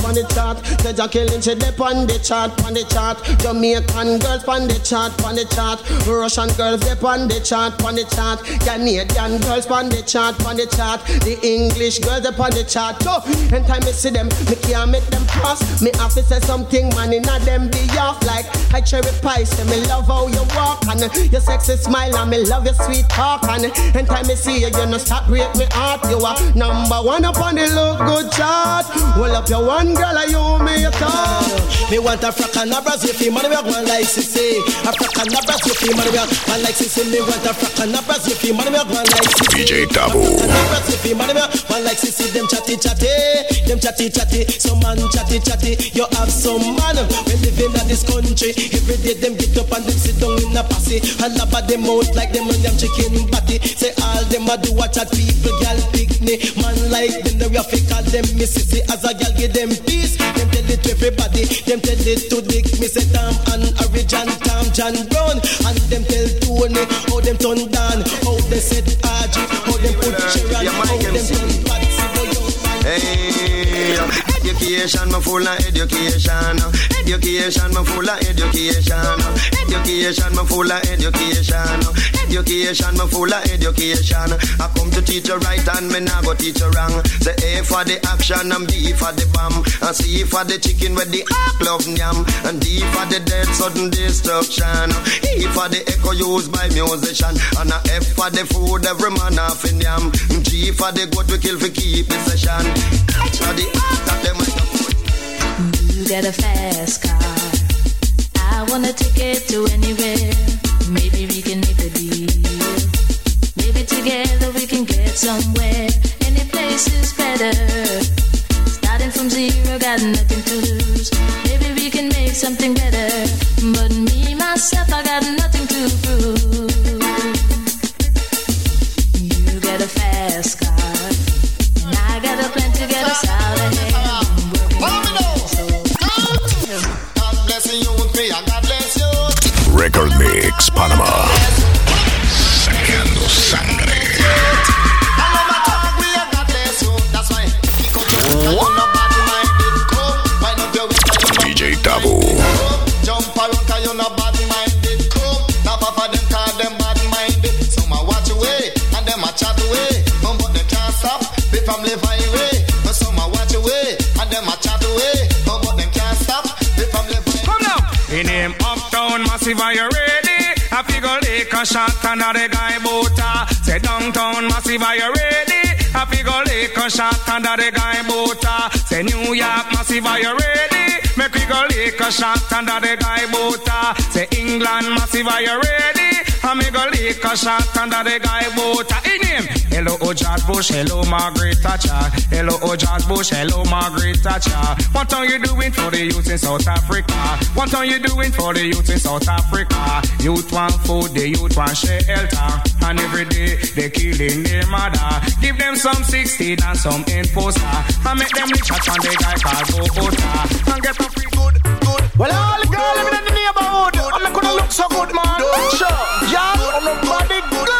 on the chart. The Jacqueline she dip on the chart, on the chart. Jamaican girls on the chart, on the chart. Russian girls dip on the chart, on the chart. Canadian girls on the chart, on the chart. The English girls dip on the chart. So, anytime I see them, me can't make them cross. Me have to say something, man, in a them be off like I cherry pie. Say me love how you walk and your sexy smile and me love your sweet talk. And anytime I see you, you no stop break me heart. You are number one up on the look good chart. Hold up your one girl, and you me a talk. Me want a frack and a Brazil fee, man, we have one like Sissy. A frack and a Brazil fee, man, we have one like Sissy. Me want a frack and a Brazil fee, man, we have one like Sissy. DJ Tabu. And a Brazil fee, man, we have one like Sissy. Them chatty, them chatty. Some man chatty. You have some man when living in this country. Every day them get up and them sit down in a posse. And lap at them out like them on them chicken patty. Say all them a do watch at people, girl picnic. Man like them, we have to call them Mississippi. As a girl give them peace, them tell it to everybody. Them tell it to Dick, Mr. Tam and Original Tam, John Brown. And them tell Tony how them turn down, how they said RG, how them put Sharon, how them turn Patsy for young man. Hey, education, me full of education. Education, me full of education. Education, me full of education. Education, me full of education. I come to teach you right and me nah go teach you wrong. Say A for the action and B for the bomb, and C for the chicken with the ark love yam, and D for the dead sudden destruction. E for the echo used by musician, and a F for the food every man off in yam. G for the goat we kill for keep the session. H for the ark that them might have put. You got a fast car, I wanna take it to anywhere. Maybe we can make a deal. Maybe together we can get somewhere. Any place is better. Starting from zero, got nothing to lose. Maybe we can make something better. But me, myself, I got nothing to prove. You got a fast car, and I got a plan to get us out of here. God bless you, God bless you. Record Mix Panama. Sacando sangre. DJ Tabu. Jump around 'cause you're not bad-minded. Come, now papa them call them bad-minded. Some a watch away and them a chat away. But they can't stop the family highway. But some a watch away and them a chat away. But them can't stop the family highway. Come now. In him uptown massive, are you ready? I figure lick a shot and the guy boota. Say downtown massive, are you ready? I figure lick a shot and the guy boota. Say New York massive, are you ready? Make we go lick a shot and the guy boota. Say England massive, are you ready? I me go lick a shot and the guy boota. In him, hello George Bush, hello Margaret Thatcher. Hello George Bush, hello Margaret Thatcher. What are you doing for the youth in South Africa? What are you doing for the youth in South Africa? Youth want food, the youth want shelter, and every day they killing their mother. Give them some 16 and some enforcer, and make them rich at on the guy called Bogota, and get a free good. Well, all the girls living in the neighborhood, I'm not gonna look so good, man. Sure, y'all, I'm not body good.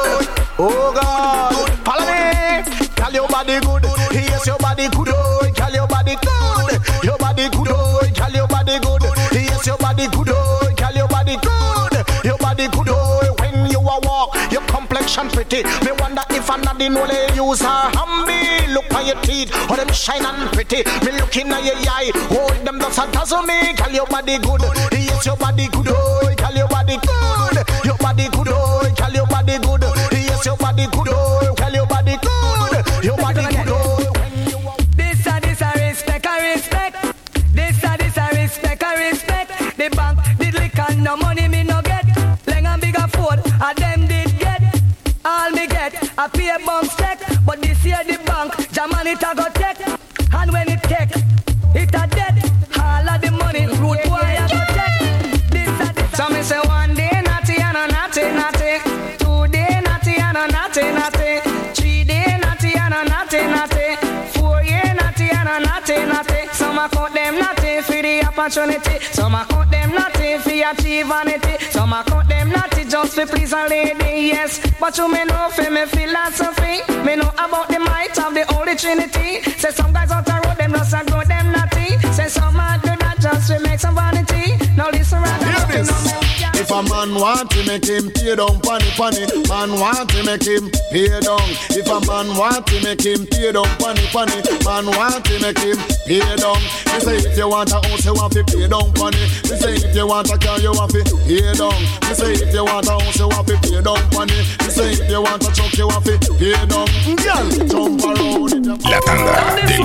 Oh God, follow me. Tell your body good. Yes, your body good. Oh, tell your body good. Your body good. Oh, tell your body good. Yes, your body good. Oh, tell your body good. Your body good. Oh, when you a walk, your complexion pretty. Me wonder if I'm not the only user. Humby, look at your teeth, oh them shine and pretty. Me looking at your eye, oh them does a dazzle me. Tell your body good. Yes, your body good. Oh, tell your body good. Your body good. Oh, tell your body good. Yes, your body good. Oh, tell your body good. Your body good. Oh, this a respect, a respect. This a respect, a respect. The bank did lick and no money me no get. Lang and bigger phone, a them did get. All me get, a pay bump check. But this year the bank, Jaman it a go take. And when it take, it a dead. All of the money, root boy a go take. This so me say one day naughty and a naughty. 2 day naughty and a naughty. 3 day naughty and a naughty. 4 year naughty and a naughty. Some a count them naughty for the opportunity. Some a count them naughty for achieve vanity. Some a count them naughty just for please a lady, yes. But you may know for me philosophy. Me know about the might of the Holy Trinity. Say some guys out the road them just a go them naughty. Say some man do that just to make some vanity. Now listen right now. If a man want to make him pay down, panny, man want to make him pay down. If a man want to make him pay down, panny, man want to make him pay down. Me say if you want a house, you want to pay down, panny. Me say if you want a car, you want to pay down. Me say if you want a house, you want to pay down, panny. Me say if you want a truck, you want to pay down. Girl, jump around in the La tanda del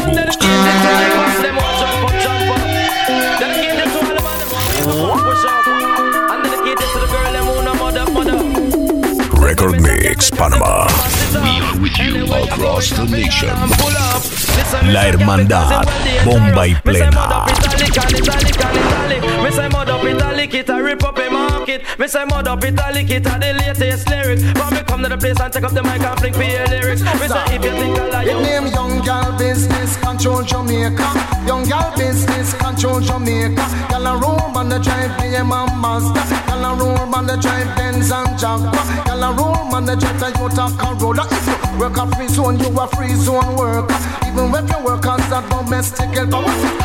Record Mix Panama. We are with you across the nation. La Hermandad, bomba y plena. Me say mud up italic, it a rip up a market. Me say mud up italic, it a the latest lyrics. But me come to the place and take up the mic and fling for your lyrics. Me say if you think I like you name young gal business, control Jamaica. Young gal business, control Jamaica. Gal a room on the drive, be a man master. Gal a room on the drive, Benz and Jaguar. Gal a room on the drive, Toyota Corolla. If you work a free zone, you a free zone worker. Even if you work as a domestic helper.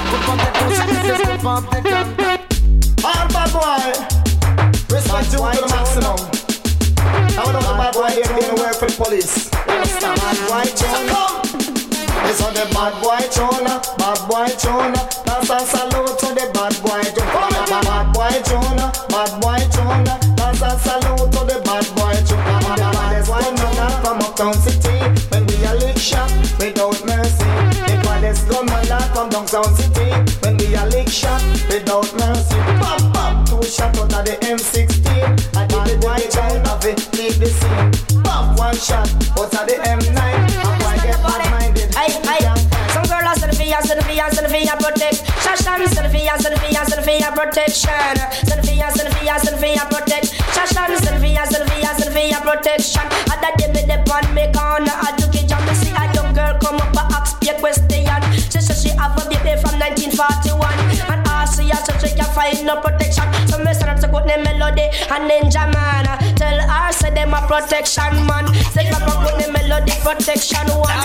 All bad boy, respect you to the maximum. I don't know the bad boy here being work for the police. Understand? Bad boy Jonah. It's on the bad boy Jonah. Bad boy Jonah. That's a salute to the bad boy Jonah. Bad boy Jonah. Bad boy Jonah. That's a salute to the bad boy Jonah. There's one man from Uptown City. When we a lick shot without mercy. The baddest gunman from Downtown City. When we a lick shot without mercy. Bam bam, 2 shots out of the M16. I did the white child of it, leave the scene. Bam, 1 shot out of the M9. I'm going to get bad-minded. Some girl are Sylvia protect. Shashan, Sylvia protection. Sylvia protect. Shashan, Sylvia protection. And that give me the one me corner. I took it and me see a young girl come up and ask me a question. She said she have a baby from 1941. And ask her so she can find no protection. So me start to put the melody and Ninja Man. Tell her say them a protection man. Say you put the melody protection one.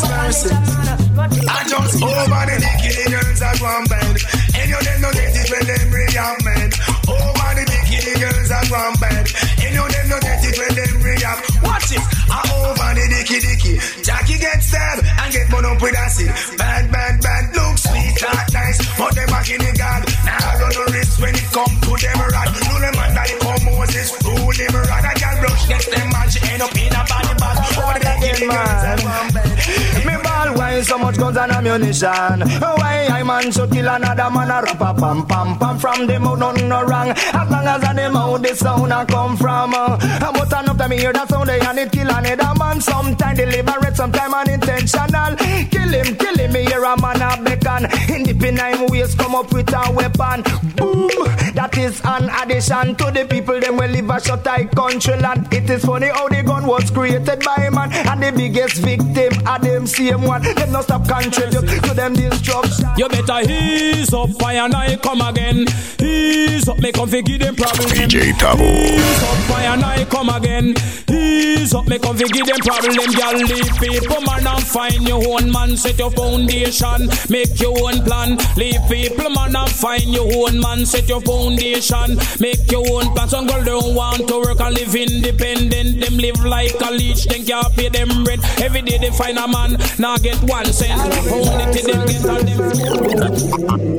I just over the bikini girls at one bed. And you them no get it when them re-up men. Over the bikini girls at one bed. And you them no get it when them re-up. Watch it, I over the dicky. Jackie get stabbed and get burn up with acid. Bad, look sweet, that nice. But them back in the god. Now I run the risk when it come to them rat. Do them man that come Moses, rule them rat. I can brush get them man, she end up in a body bag. Over the bikini girls at one bed. Me ball why so much guns and ammunition. Why I man should kill another man a rap a pam pam pam from the mouth nothing no wrong. As long as the mouth the sound a come from. But enough time me hear that sound they and it kill another man. Sometime deliberate, sometime unintentional. Kill him, me hear a man a beckon. In the penine ways come up with a weapon. Boom, that is an addition to the people them will live a shut eye country land. It is funny how the gun was created by man and the biggest victim are them same one. Them not stop contribute to them destruction. You better ease up, fire and I come again. Ease up, make come figure them problem. DJ Tabo. Ease up, fire and I come again. Ease up, make come figure them problem. Girl, leave people man and find your own man. Set your foundation, make your own plan. Leave people man and find your own man. Set your foundation, make your own plan. Some girl don't want to work and live independent. Them live like a leech, then can't pay them rent. Every day they find a man, now get 1 cent. Only till them get all them.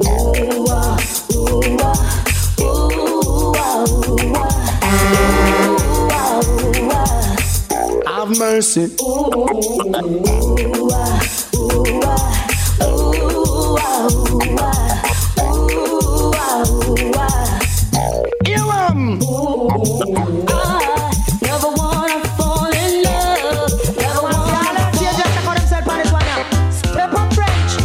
Have mercy. You never wanna fall in love. Never wanna fall in love. Step up French.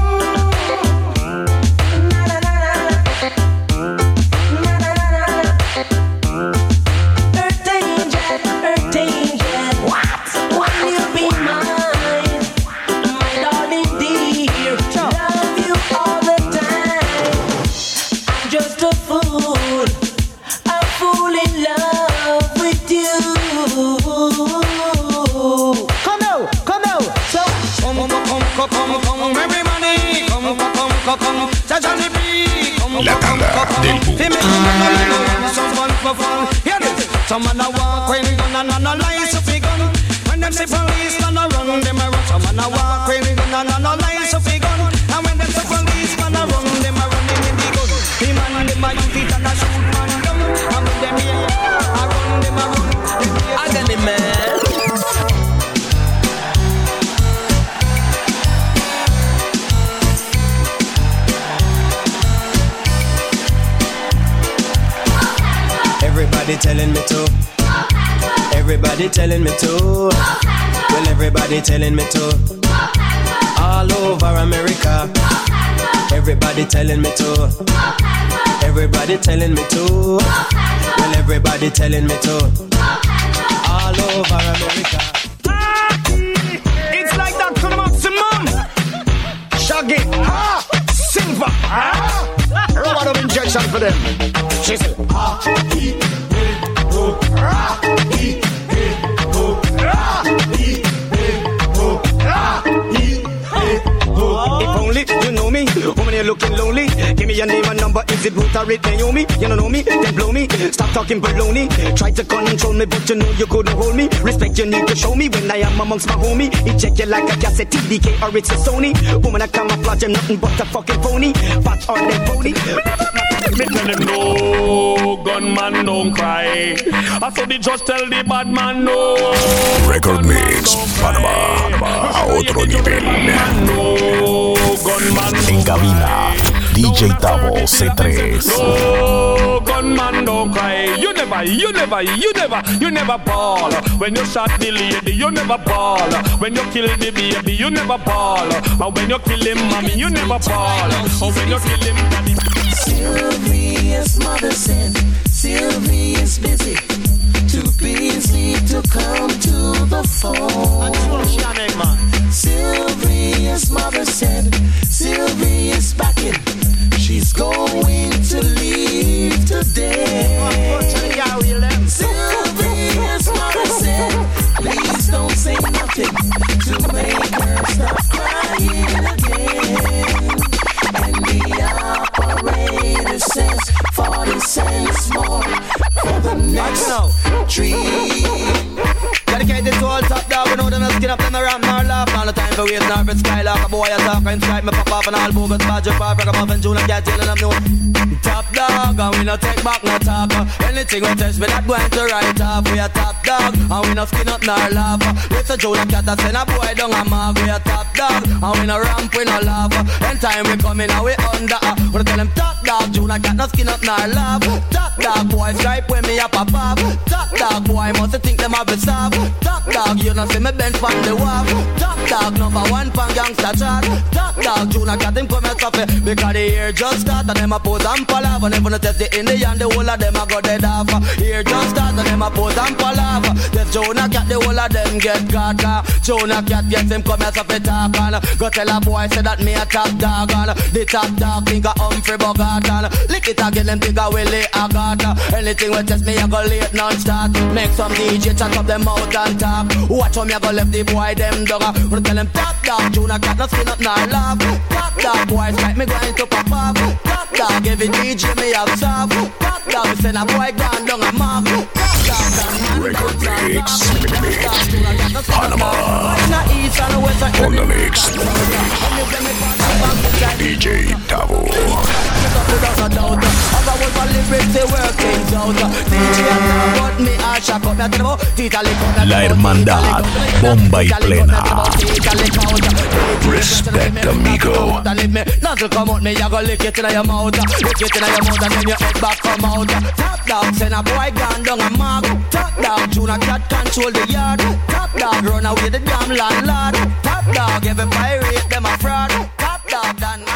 Earth danger. What? Will you be mine? My darling dear. Love you all the time. I'm just a fool. In love with you. Come out. So come, everybody. Come. La tanda del Some man a walk when we gun and no lies of gun. When them say police gonna run, them a run. Some man a walk when we gun and no lies of gun. And when them say police gonna run, them a run in the gun. The man them a use it and a shoot man down. And when them here a run, them a run. I got the man. Everybody telling me to. Everybody telling me to. Well, everybody telling me to. All over America. Everybody telling me to. Everybody telling me to. Well, everybody telling me to. All over America. It's like that to maximum. Shaggy, Silver, rubber of injection for them. She said, If only you know me, woman, you're looking lonely. Give me your name and number. Is it Ruth or it Naomi? You don't know me, then blow me. Stop talking baloney. Try to control me, but you know you couldn't hold me. Respect you need to show me when I am amongst my homie. Eject you like a cassette, TDK or it's a Sony. Woman, I camouflage, I'm nothing but a fucking phony. Fat or them phony. Me tell him no, gunman don't cry. I saw the judge tell the bad man no. Record Mix Panamá a otro nivel. No, gunman en cabina DJ Tavo C3. No, gunman don't cry. You never ball. When you shot the lady, you never ball. When you kill the baby, you never ball. And when you kill him, mommy, you never ball. Or when you kill him, daddy. Sylvia's mother said Sylvie is busy, too busy to come to the phone. Sylvia's mother said Sylvie is packing, she's going to leave today. Sylvia's mother said please don't say nothing to make her stop crying again. And the operator says 40 cents more for the next tree. Dedicated to all top dog, we know them skin up them around nor laugh. All the time for waves, nor skylark. A boy a talk, I'm Skype, me pop off and all bogus badger pop. Rock 'em off and June and cat and I'm new. Top dog, and we no take back no talk. Anything we touch, we not going to write off. We a top dog, and we no skin up nor laugh. It's a June and cat that send a boy down a mark. We a top dog, and we no ramp, we no laugh. Anytime we come in, and we under. We tell them top dog, June and cat no skin up nor laugh. Top dog, boy Skype when me a pop off. Top dog, boy must think them have a soft. Top dog, you know see me bench from the wall. Top dog, number one pan gangsta chat. Top dog, June cat him come and coffee. Because the year just start and them a pose and palaver. Never no test the Indian, the whole of them a go dead off. Year just start and them a pose and palaver. Test Jonah cat, the whole of them get caught. Jonah cat gets him come and coffee talk and go tell a boy say that me a top dog and the top dog think a Humphrey Bogart and lick it again them think a Willie Agatha. Anything we test me a go late non-start. Make some DJ chat up them out and talk. Watch how me a go left the boy them dog. We tell them top dog, June cat no skin up nor laugh. Top dog boys like me going to pop off. Top dog every DJ me have soft. Top dog send a boy gone down a mark. Top dog Record Mix Panama on the mix. DJ Tavo. La hermandad, bomba y plena. Respect, amigo. Nothing come out me, you go lick it in your mouth. Lick it in your mouth and then your head back come out. Top dog, send a boy gone down a mark. Top dog, June cat control the yard. Top dog, run away the damn landlord. Top dog, every pirate them a fraud. Top dog, done.